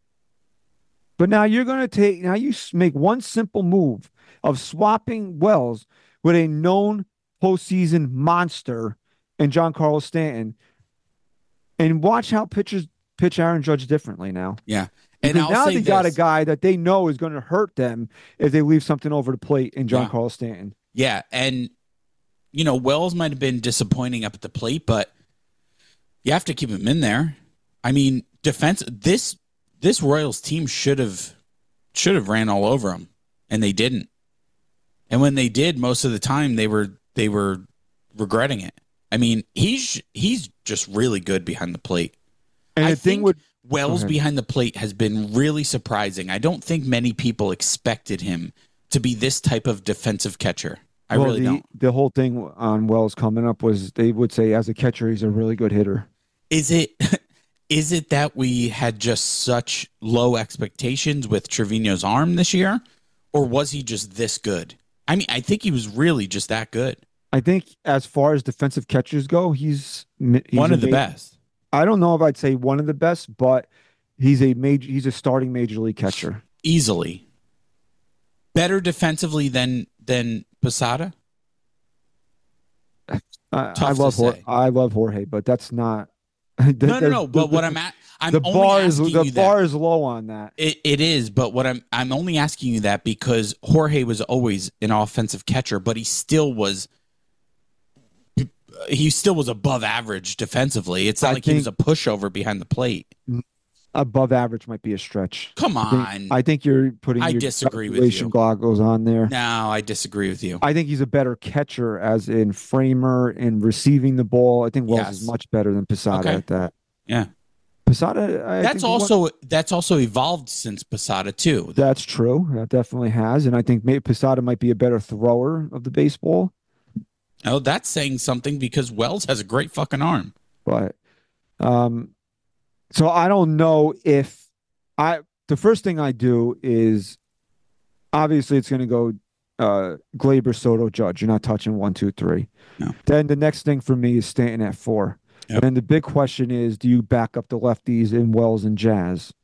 But now you make one simple move of swapping Wells with a known postseason monster and Giancarlo Stanton, and watch how pitchers pitch Aaron Judge differently now. Yeah. And now they got a guy that they know is going to hurt them if they leave something over the plate in Giancarlo Stanton. Yeah. And, Wells might have been disappointing up at the plate, but you have to keep him in there. I mean, this Royals team should have ran all over him, and they didn't. And when they did, most of the time they were regretting it. I mean, he's just really good behind the plate. And I think Wells behind the plate has been really surprising. I don't think many people expected him to be this type of defensive catcher. I really don't. The whole thing on Wells coming up was they would say as a catcher he's a really good hitter. Is it that we had just such low expectations with Trevino's arm this year, or was he just this good? I mean, I think he was really just that good. I think as far as defensive catchers go, he's one of the best. I don't know if I'd say one of the best, but he's a starting major league catcher. Easily. Better defensively than Posada? I love Jorge, but that's not No. But what the bar is low on that. It is, but what I'm only asking you that because Jorge was always an offensive catcher, but he still was above average defensively. It's not like he was a pushover behind the plate. Above average might be a stretch. Come on. I think you're putting I your disagree with you. Goggles on there. No, I disagree with you. I think he's a better catcher as in framer and receiving the ball. I think Wells is much better than Posada at that. Yeah. Posada, that's also evolved since Posada too. That's true. That definitely has. And I think maybe Posada might be a better thrower of the baseball. Oh, that's saying something because Wells has a great fucking arm. But so I don't know if the first thing I do is obviously it's going to go Glaber, Soto, Judge. You're not touching 1, 2, 3. No. Then the next thing for me is Stanton at 4. Yep. And then the big question is, do you back up the lefties in Wells and Jazz?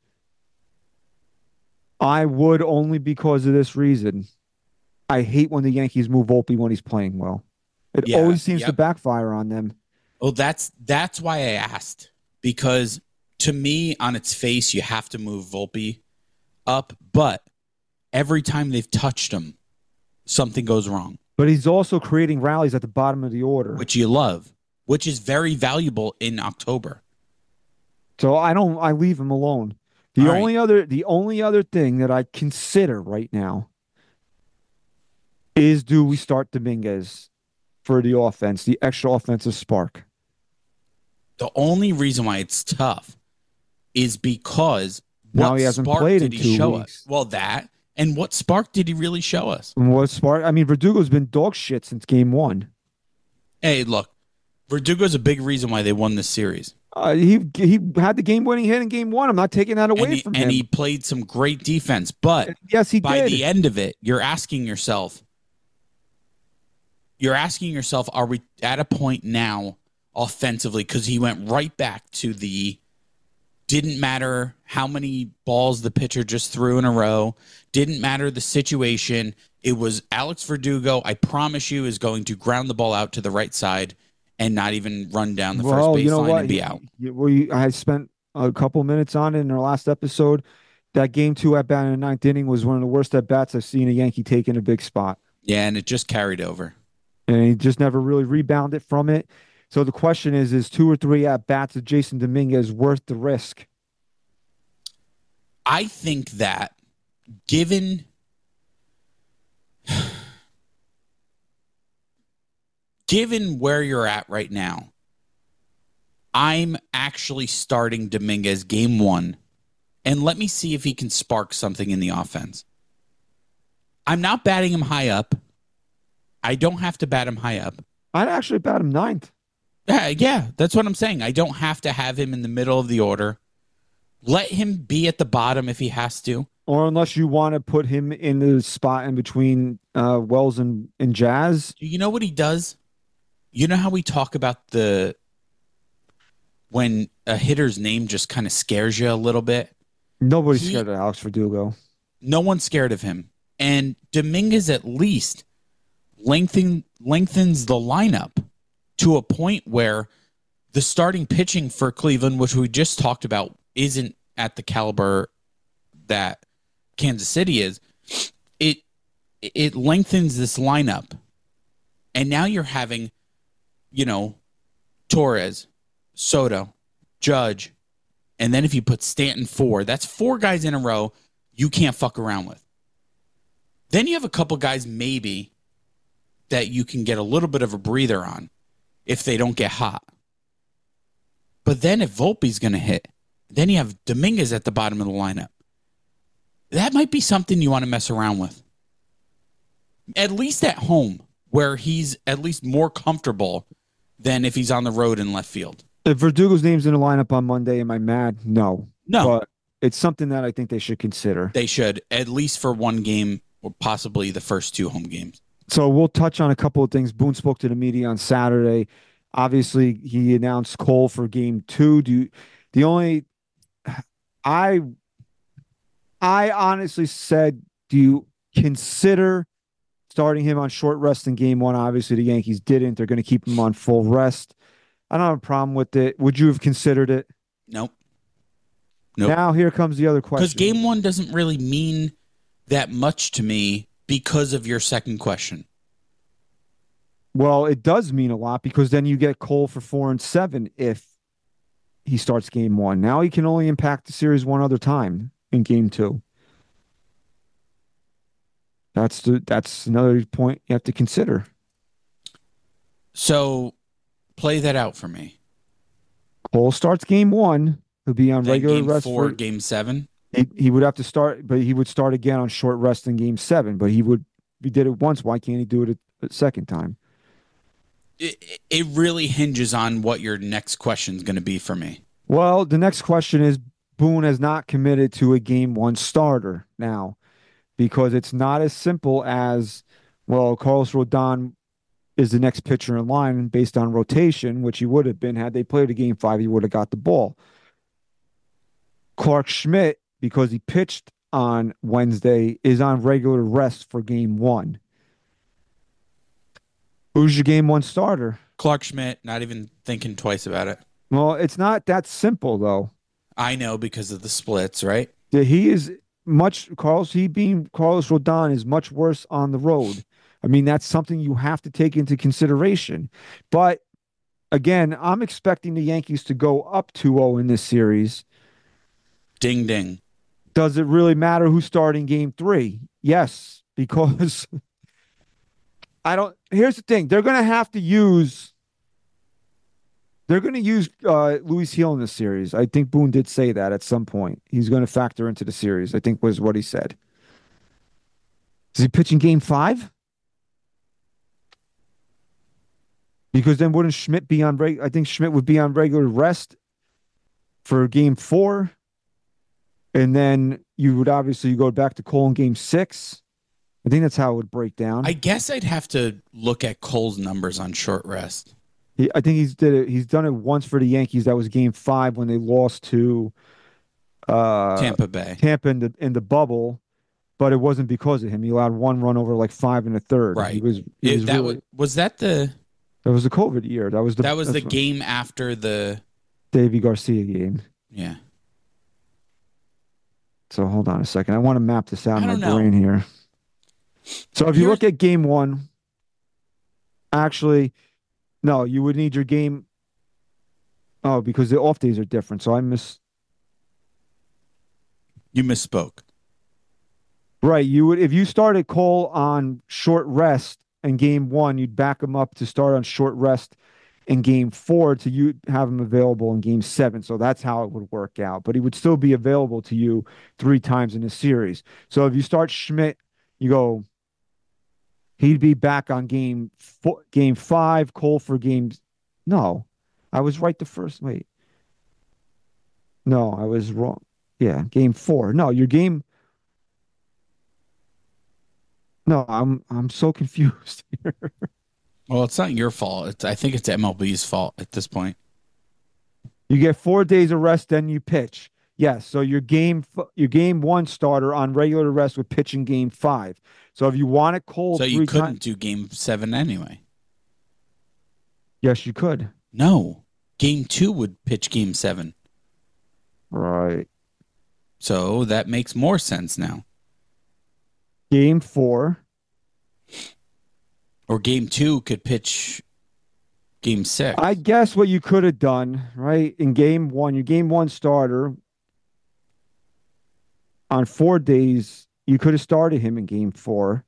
I would only because of this reason. I hate when the Yankees move Volpe when he's playing well. It always seems to backfire on them. Oh, that's why I asked. Because to me, on its face, you have to move Volpe up. But every time they've touched him, something goes wrong. But he's also creating rallies at the bottom of the order. Which you love. Which is very valuable in October. So I leave him alone. The only other thing that I consider right now is, do we start Dominguez for the offense, the extra offensive spark? The only reason why it's tough is because now he hasn't played in 2 weeks. Well, that, and what spark did he really show us? What spark? I mean, Verdugo's been dog shit since game 1. Hey, look, Verdugo's a big reason why they won this series. He had the game-winning hit in game one. I'm not taking that And away he, from and him. he played some great defense. But Yes, he by did. the end of it, you're asking yourself, are we at a point now offensively? Because he went right back to the didn't matter how many balls the pitcher just threw in a row, didn't matter the situation. It was Alex Verdugo, I promise you, is going to ground the ball out to the right side and not even run down the first baseline and be out. I spent a couple minutes on it in our last episode. That game two at bat in the ninth inning was one of the worst at bats I've seen a Yankee take in a big spot. Yeah, and it just carried over. And he just never really rebounded from it. So the question is 2 or 3 at bats of Jason Dominguez worth the risk? I think that given where you're at right now, I'm actually starting Dominguez game one, and let me see if he can spark something in the offense. I'm not batting him high up. I don't have to bat him high up. I'd actually bat him ninth. Yeah, that's what I'm saying. I don't have to have him in the middle of the order. Let him be at the bottom if he has to. Or unless you want to put him in the spot in between Wells and Jazz. You know what he does? You know how we talk about when a hitter's name just kind of scares you a little bit? Nobody's scared of Alex Verdugo. No one's scared of him. And Dominguez at least lengthens the lineup to a point where the starting pitching for Cleveland, which we just talked about, isn't at the caliber that Kansas City is. It lengthens this lineup. And now you're having, Torres, Soto, Judge, and then if you put Stanton 4, that's 4 guys in a row you can't fuck around with. Then you have a couple guys maybe that you can get a little bit of a breather on if they don't get hot. But then if Volpe's going to hit, then you have Dominguez at the bottom of the lineup. That might be something you want to mess around with. At least at home, where he's at least more comfortable than if he's on the road in left field. If Verdugo's name's in the lineup on Monday, am I mad? No. No. But it's something that I think they should consider. They should, at least for one game or possibly the first 2 home games. So we'll touch on a couple of things. Boone spoke to the media on Saturday. Obviously, he announced Cole for game 2. I honestly said, do you consider starting him on short rest in game 1? Obviously, the Yankees didn't. They're going to keep him on full rest. I don't have a problem with it. Would you have considered it? Nope. Now here comes the other question. Because game 1 doesn't really mean that much to me because of your second question. Well, it does mean a lot because then you get Cole for 4 and 7 if he starts game 1. Now he can only impact the series one other time in game 2. That's another point you have to consider. So play that out for me. Cole starts game 1. He'll be on then regular game rest 4, for game 7. He would have to start, but he would start again on short rest in game 7. But he did it once. Why can't he do it a second time? It really hinges on what your next question is going to be for me. Well, the next question is Boone has not committed to a game 1 starter now because it's not as simple as, well, Carlos Rodon is the next pitcher in line based on rotation, which he would have been had they played a game 5, he would have got the ball. Clark Schmidt, because he pitched on Wednesday, is on regular rest for game 1. Who's your game 1 starter? Clark Schmidt, not even thinking twice about it. Well, it's not that simple, though. I know because of the splits, right? Carlos Rodon is much worse on the road. I mean, that's something you have to take into consideration. But again, I'm expecting the Yankees to go up 2-0 in this series. Ding, ding. Does it really matter who's starting game 3? Yes, because here's the thing. They're going to use Luis Gil in this series. I think Boone did say that at some point. He's going to factor into the series, I think was what he said. Is he pitching game 5? Because then wouldn't Schmidt be on I think Schmidt would be on regular rest for game 4. And then you would obviously go back to Cole in game 6. I think that's how it would break down. I guess I'd have to look at Cole's numbers on short rest. I think he's done it once for the Yankees. That was game 5 when they lost to Tampa Bay. Tampa in the bubble, but it wasn't because of him. He allowed 1 run over like 5 in the third. Right. Was that the COVID year. That was the game after the Davy Garcia game. Yeah. So hold on a second. I want to map this out in my brain here. So if you look at game 1, actually, no, you would need your game. Oh, because the off days are different. So You misspoke. Right. You would, if you started Cole on short rest in game 1, you'd back him up to start on short rest in game 4 to you have him available in game 7. So that's how it would work out. But he would still be available to you 3 times in the series. So if you start Schmidt, you go, he'd be back on game 5, Cole for games. No, I was right the first. Wait. No, I was wrong. Yeah, game 4. No, your game. No, I'm so confused here. Well, it's not your fault. I think it's MLB's fault at this point. You get 4 days of rest, then you pitch. Yes, so your game 1 starter on regular rest would pitch in game 5. So if you want it Cole, so you couldn't do game 7 anyway. Yes, you could. No, game 2 would pitch game 7. Right. So that makes more sense now. Game 4. Or game 2 could pitch game 6. I guess what you could have done, right, in game 1, your game 1 starter on 4 days, you could have started him in game 4.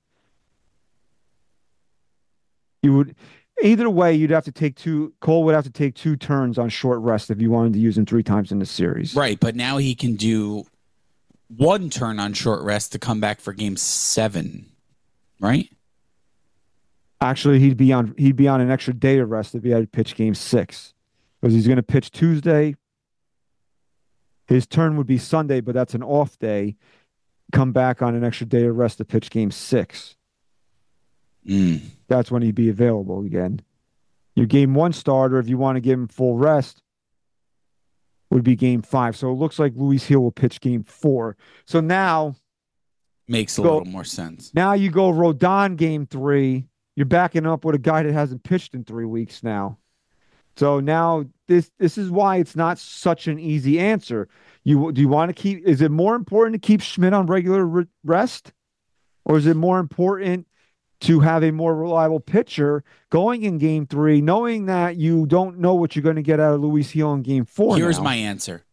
You would, either way, you'd have to take Cole would have to take 2 turns on short rest if you wanted to use him 3 times in the series. Right, but now he can do 1 turn on short rest to come back for game 7, right? Actually, he'd be on an extra day of rest if he had to pitch game 6, because he's going to pitch Tuesday. His turn would be Sunday, but that's an off day. Come back on an extra day of rest to pitch game 6. That's when he'd be available again. Your game 1 starter, if you want to give him full rest, would be game 5. So it looks like Luis Gil will pitch game 4. So now makes a little more sense. Now you go Rodon game 3. You're backing up with a guy that hasn't pitched in 3 weeks now. So now this is why it's not such an easy answer. Do you want to keep? Is it more important to keep Schmidt on regular rest, or is it more important to have a more reliable pitcher going in game 3, knowing that you don't know what you're going to get out of Luis Gil in game 4? Here's my answer.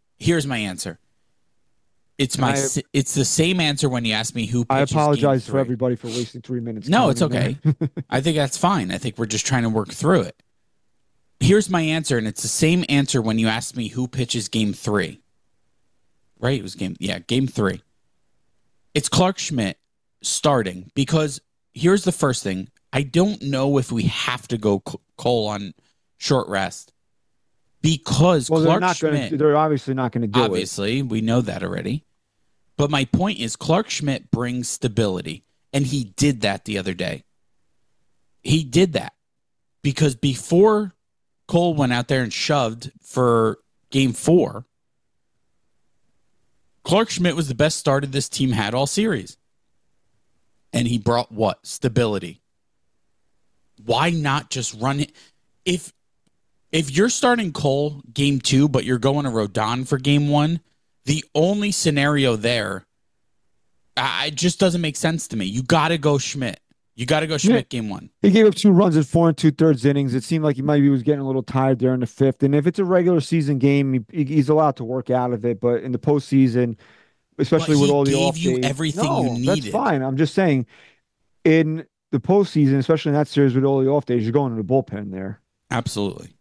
It's the same answer when you ask me who pitches. I apologize for everybody for wasting 3 minutes. No, it's okay. I think that's fine. I think we're just trying to work through it. Here's my answer, and it's the same answer when you asked me who pitches game 3. Right? It was game 3. It's Clark Schmidt starting, because here's the first thing. I don't know if we have to go Cole on short rest, because Clark Schmidt, they're obviously not going to do it. Obviously, we know that already. But my point is, Clark Schmidt brings stability, and he did that the other day. He did that because before Cole went out there and shoved for game 4, Clark Schmidt was the best starter this team had all series. And he brought what? Stability. Why not just run it? If you're starting Cole game 2, but you're going to Rodon for game 1, the only scenario there, it just doesn't make sense to me. You got to go Schmidt. You got to go Schmidt game 1. He gave up 2 runs in 4 2/3 innings. It seemed like he was getting a little tired there in the 5th. And if it's a regular season game, he's allowed to work out of it. But in the postseason, especially with all the off days, he gave you everything you needed. That's fine. I'm just saying, in the postseason, especially in that series with all the off days, you're going to the bullpen there. Absolutely.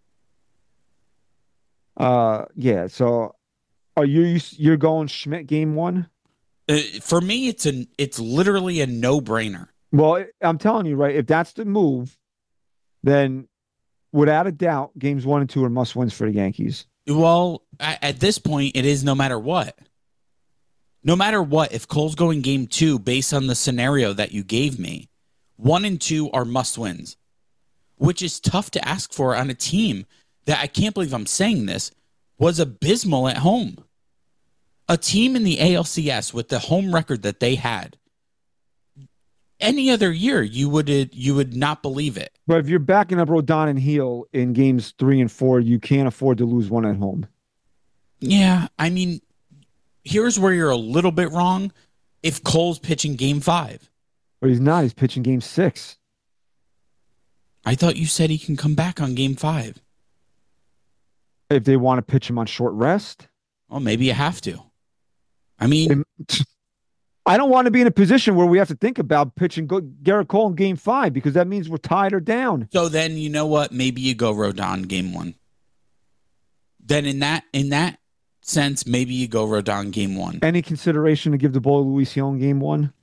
Yeah. So, are you're going Schmidt game 1? For me, it's literally a no-brainer. Well, I'm telling you, right, if that's the move, then without a doubt, games 1 and 2 are must wins for the Yankees. Well, at this point, it is no matter what. No matter what, if Cole's going game 2 based on the scenario that you gave me, 1 and 2 are must wins, which is tough to ask for on a team that, I can't believe I'm saying this, was abysmal at home. A team in the ALCS with the home record that they had, any other year, you would not believe it. But if you're backing up Rodon and Heel in games 3 and 4, you can't afford to lose one at home. Yeah, I mean, here's where you're a little bit wrong. If Cole's pitching game 5. But he's not. He's pitching game 6. I thought you said he can come back on game 5. If they want to pitch him on short rest. Well, maybe you have to. I mean, I don't want to be in a position where we have to think about pitching Garrett Cole in game 5 because that means we're tied or down. so then you know what? Maybe you go Rodon game 1. Then in that sense, maybe you go Rodon game 1. Any consideration to give the ball to Luis Hill in game 1?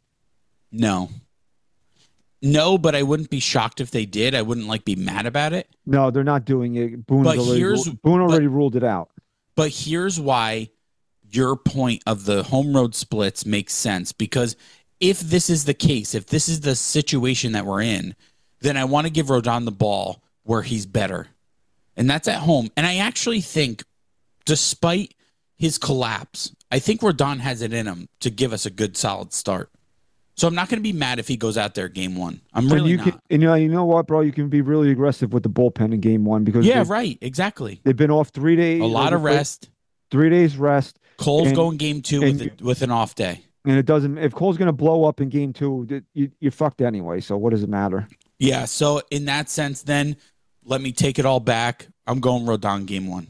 No, but I wouldn't be shocked if they did. I wouldn't be mad about it. No, they're not doing it. Boone already ruled it out. But here's why your point of the home road splits makes sense, because if this is the case, if this is the situation that we're in, then I want to give Rodon the ball where he's better. And that's at home. And I actually think, despite his collapse, I think Rodon has it in him to give us a good, solid start. So I'm not going to be mad if he goes out there game 1. I'm really not. And you know what, bro? You can be really aggressive with the bullpen in game 1 because right, exactly. They've been off 3 days. A lot of rest. 3 days rest. Cole's going game 2 with an off day. And it doesn't. If Cole's going to blow up in game 2, you're fucked anyway. So what does it matter? Yeah. So in that sense, then let me take it all back. I'm going Rodon game 1.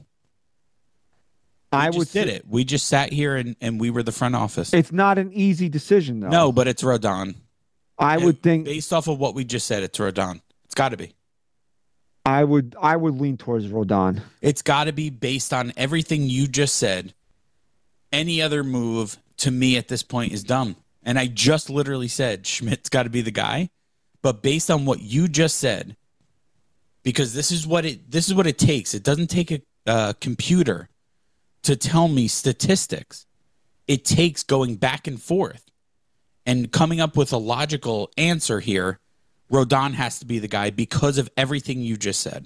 We just sat here and we were the front office. It's not an easy decision, though. No, but it's Rodon. I would think, based off of what we just said, it's Rodon. It's got to be. I would lean towards Rodon. It's got to be based on everything you just said. Any other move to me at this point is dumb. And I just literally said Schmidt's got to be the guy. But based on what you just said, because this is what it takes. It doesn't take a computer to tell me statistics. It takes going back and forth and coming up with a logical answer here. Rodon has to be the guy because of everything you just said.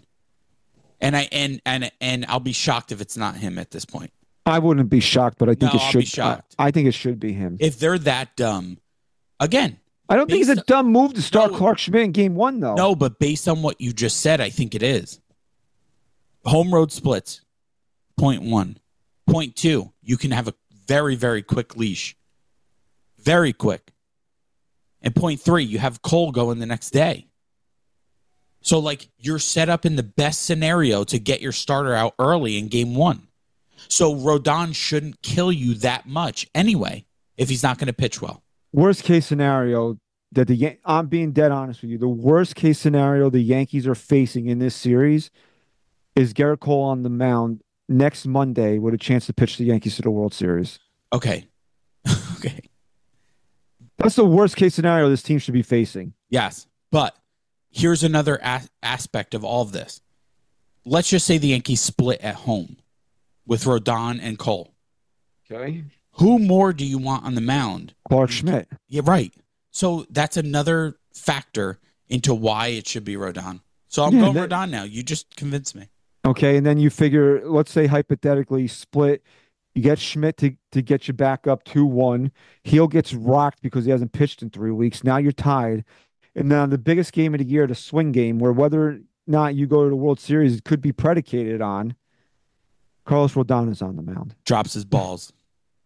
And I'll be shocked if it's not him at this point. I wouldn't be shocked, but I think it should. Be shocked. I think it should be him. If they're that dumb, again. I don't think it's a dumb move to start Clarke Schmidt in game 1, though. No, but based on what you just said, I think it is. Home road splits. Point 1. Point 2, you can have a very, very quick leash. Very quick. And point 3, you have Cole going the next day. So, you're set up in the best scenario to get your starter out early in game 1. So, Rodon shouldn't kill you that much anyway if he's not going to pitch well. Worst case scenario, I'm being dead honest with you. The worst case scenario the Yankees are facing in this series is Garrett Cole on the mound next Monday with a chance to pitch the Yankees to the World Series. Okay. Okay. That's the worst case scenario this team should be facing. Yes. But here's another aspect of all of this. Let's just say the Yankees split at home with Rodon and Cole. Okay. Who more do you want on the mound? Clarke Schmidt. Yeah, right. So that's another factor into why it should be Rodon. So I'm going Rodon now. You just convinced me. Okay, and then you figure, let's say hypothetically split, you get Schmidt to get you back up 2-1. Heel gets rocked because he hasn't pitched in 3 weeks. Now you're tied. And then the biggest game of the year, the swing game, where whether or not you go to the World Series could be predicated on, Carlos Rodon is on the mound. Drops his balls.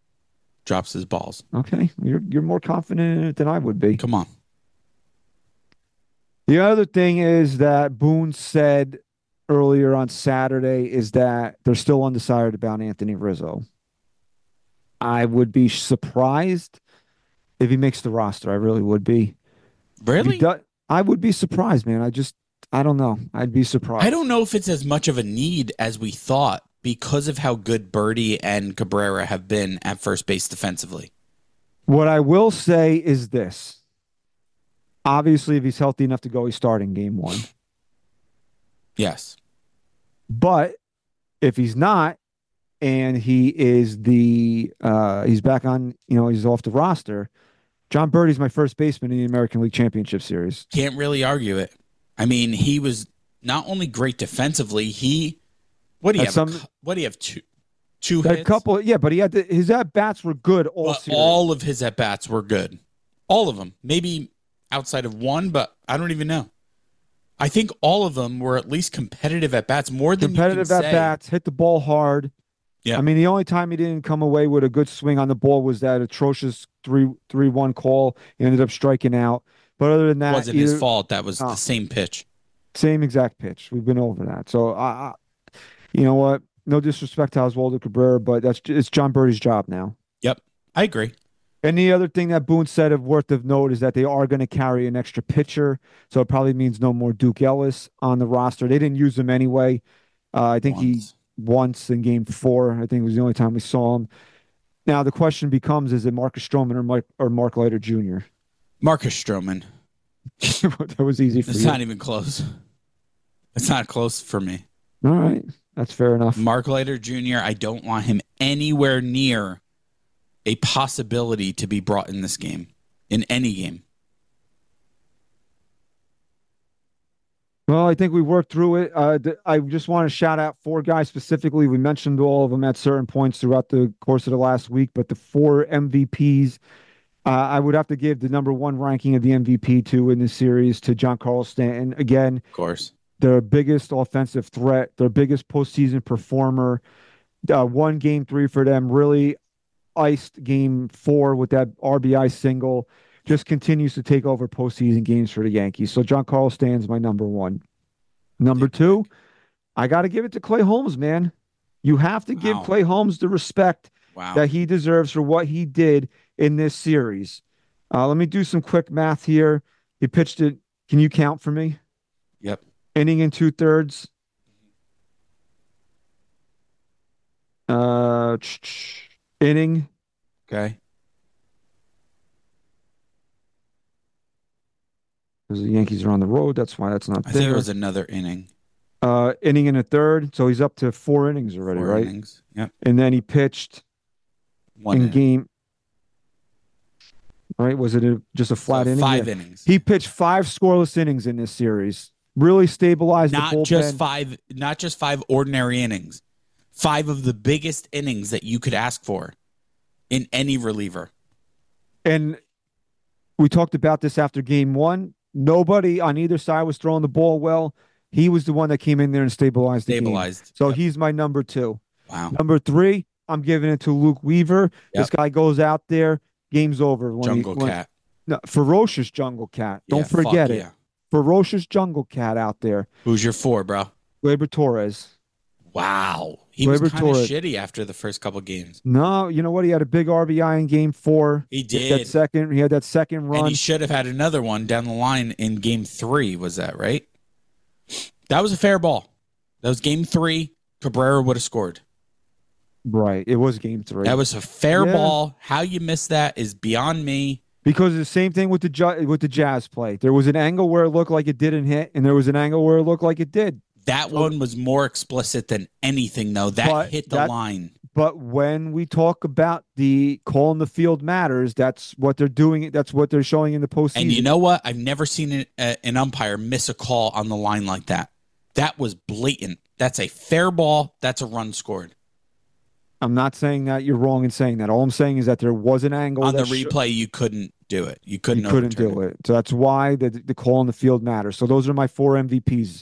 Okay, you're more confident in it than I would be. Come on. The other thing is that Boone said earlier on Saturday is that they're still undecided about Anthony Rizzo. I would be surprised if he makes the roster. I really would be. Really? I would be surprised, man. I don't know. I'd be surprised. I don't know if it's as much of a need as we thought because of how good Birdie and Cabrera have been at first base defensively. What I will say is this. Obviously, if he's healthy enough to go, he's starting game 1. Yes. But if he's not, and he is he's back on, he's off the roster. John Birdie's my first baseman in the American League Championship Series. Can't really argue it. I mean, he was not only great defensively, what do you have? Two hits? A couple, yeah, but his at-bats were good all series. All of his at-bats were good. All of them. Maybe outside of one, but I don't even know. I think all of them were at least competitive at-bats, more than competitive at-bats, hit the ball hard. Yeah. I mean, the only time he didn't come away with a good swing on the ball was that atrocious 3-1 call. He ended up striking out. But other than that, it wasn't his fault. That was the same pitch. Same exact pitch. We've been over that. So, you know what? No disrespect to Oswaldo Cabrera, but it's John Birdie's job now. Yep, I agree. And the other thing that Boone said worth of note is that they are going to carry an extra pitcher, so it probably means no more Duke Ellis on the roster. They didn't use him anyway. I think once in Game 4. I think it was the only time we saw him. Now the question becomes: is it Marcus Stroman or Mark Leiter Jr.? Marcus Stroman. That was easy for you. It's not even close. It's not close for me. All right. That's fair enough. Mark Leiter Jr., I don't want him anywhere near a possibility to be brought in this game, in any game. Well, I think we worked through it. I just want to shout out 4 guys specifically. We mentioned all of them at certain points throughout the course of the last week, but the 4 MVPs, I would have to give the number 1 ranking of the MVP to in this series to Giancarlo Stanton. Again, of course. Their biggest offensive threat, their biggest postseason performer. Won Game 3 for them, really iced Game 4 with that RBI single. Just continues to take over postseason games for the Yankees. So Giancarlo Stanton's my number 1. Number 2, I got to give it to Clay Holmes, man. You have to give Clay Holmes the respect that he deserves for what he did in this series. Let me do some quick math here. He pitched it. Can you count for me? Yep. Inning and 2/3. Inning. Okay. Because the Yankees are on the road. That's why that's not there. I think it was another inning. Inning and a third. So he's up to 4 innings already, 4 right? Innings. Yep. And then he pitched 1 in inning. game. Right? Was it just a flat inning? 5 innings. He pitched 5 scoreless innings in this series. Really stabilized the bullpen. Not just 5 ordinary innings. 5 of the biggest innings that you could ask for in any reliever. And we talked about this after Game 1. Nobody on either side was throwing the ball well. He was the one that came in there and stabilized the game. So he's my number 2. Wow. Number 3, I'm giving it to Luke Weaver. Yep. This guy goes out there, game's over. Jungle Cat. No, ferocious Jungle Cat. Don't forget it. Yeah. Ferocious Jungle Cat out there. Who's your 4, bro? Gleyber Torres. Wow. He was kind of shitty after the first couple games. No, you know what? He had a big RBI in Game 4. He did. He had that second run. And he should have had another one down the line in Game 3. Was that right? That was a fair ball. That was Game 3. Cabrera would have scored. Right. It was Game 3. That was a fair ball. How you missed that is beyond me. Because the same thing with the Jazz play. There was an angle where it looked like it didn't hit, and there was an angle where it looked like it did. That one was more explicit than anything, though. That hit the line. But when we talk about the call in the field matters, that's what they're doing. That's what they're showing in the postseason. And you know what? I've never seen an umpire miss a call on the line like that. That was blatant. That's a fair ball. That's a run scored. I'm not saying that you're wrong in saying that. All I'm saying is that there was an angle on the replay. You couldn't do it. You couldn't do it. So that's why the call in the field matters. So those are my 4 MVPs.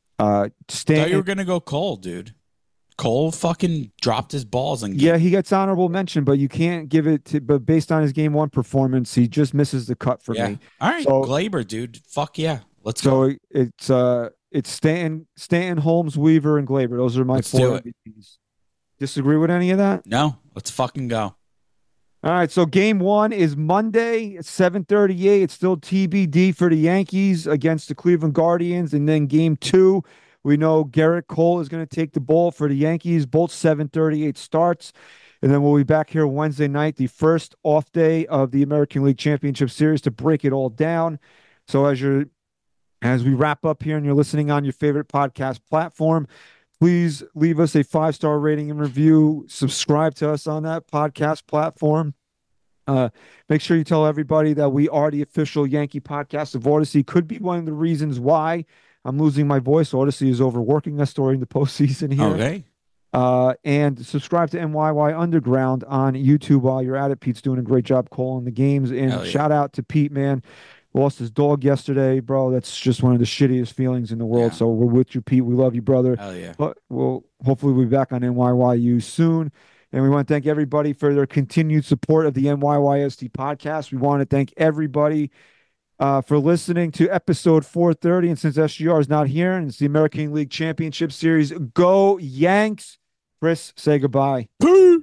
I thought you were gonna go Cole, dude. Cole fucking dropped his balls and he gets honorable mention, but you can't give it to. But based on his Game 1 performance, he just misses the cut for me. All right, so, Gleyber, dude. Fuck yeah, let's go. So it's Stanton, Holmes, Weaver, and Gleyber. Those are my 4 MVPs. Disagree with any of that? No, let's fucking go. All right, so Game 1 is Monday at 7:38. It's still TBD for the Yankees against the Cleveland Guardians. And then Game 2, we know Garrett Cole is going to take the ball for the Yankees. Both 7:38 starts. And then we'll be back here Wednesday night, the first off day of the American League Championship Series, to break it all down. So as you're As we wrap up here and you're listening on your favorite podcast platform, please leave us a 5-star rating and review. Subscribe to us on that podcast platform. Make sure you tell everybody that we are the official Yankee podcast of Odyssey. Could be one of the reasons why I'm losing my voice. Odyssey is overworking us during the postseason here. Okay. And subscribe to NYY Underground on YouTube while you're at it. Pete's doing a great job calling the games. And shout out to Pete, man. Lost his dog yesterday, bro. That's just one of the shittiest feelings in the world. Yeah. So we're with you, Pete. We love you, brother. Hell yeah. But we'll hopefully be back on NYYU soon. And we want to thank everybody for their continued support of the NYYST podcast. We want to thank everybody for listening to episode 430. And since SGR is not here and it's the American League Championship Series, go Yanks. Chris, say goodbye. Peace.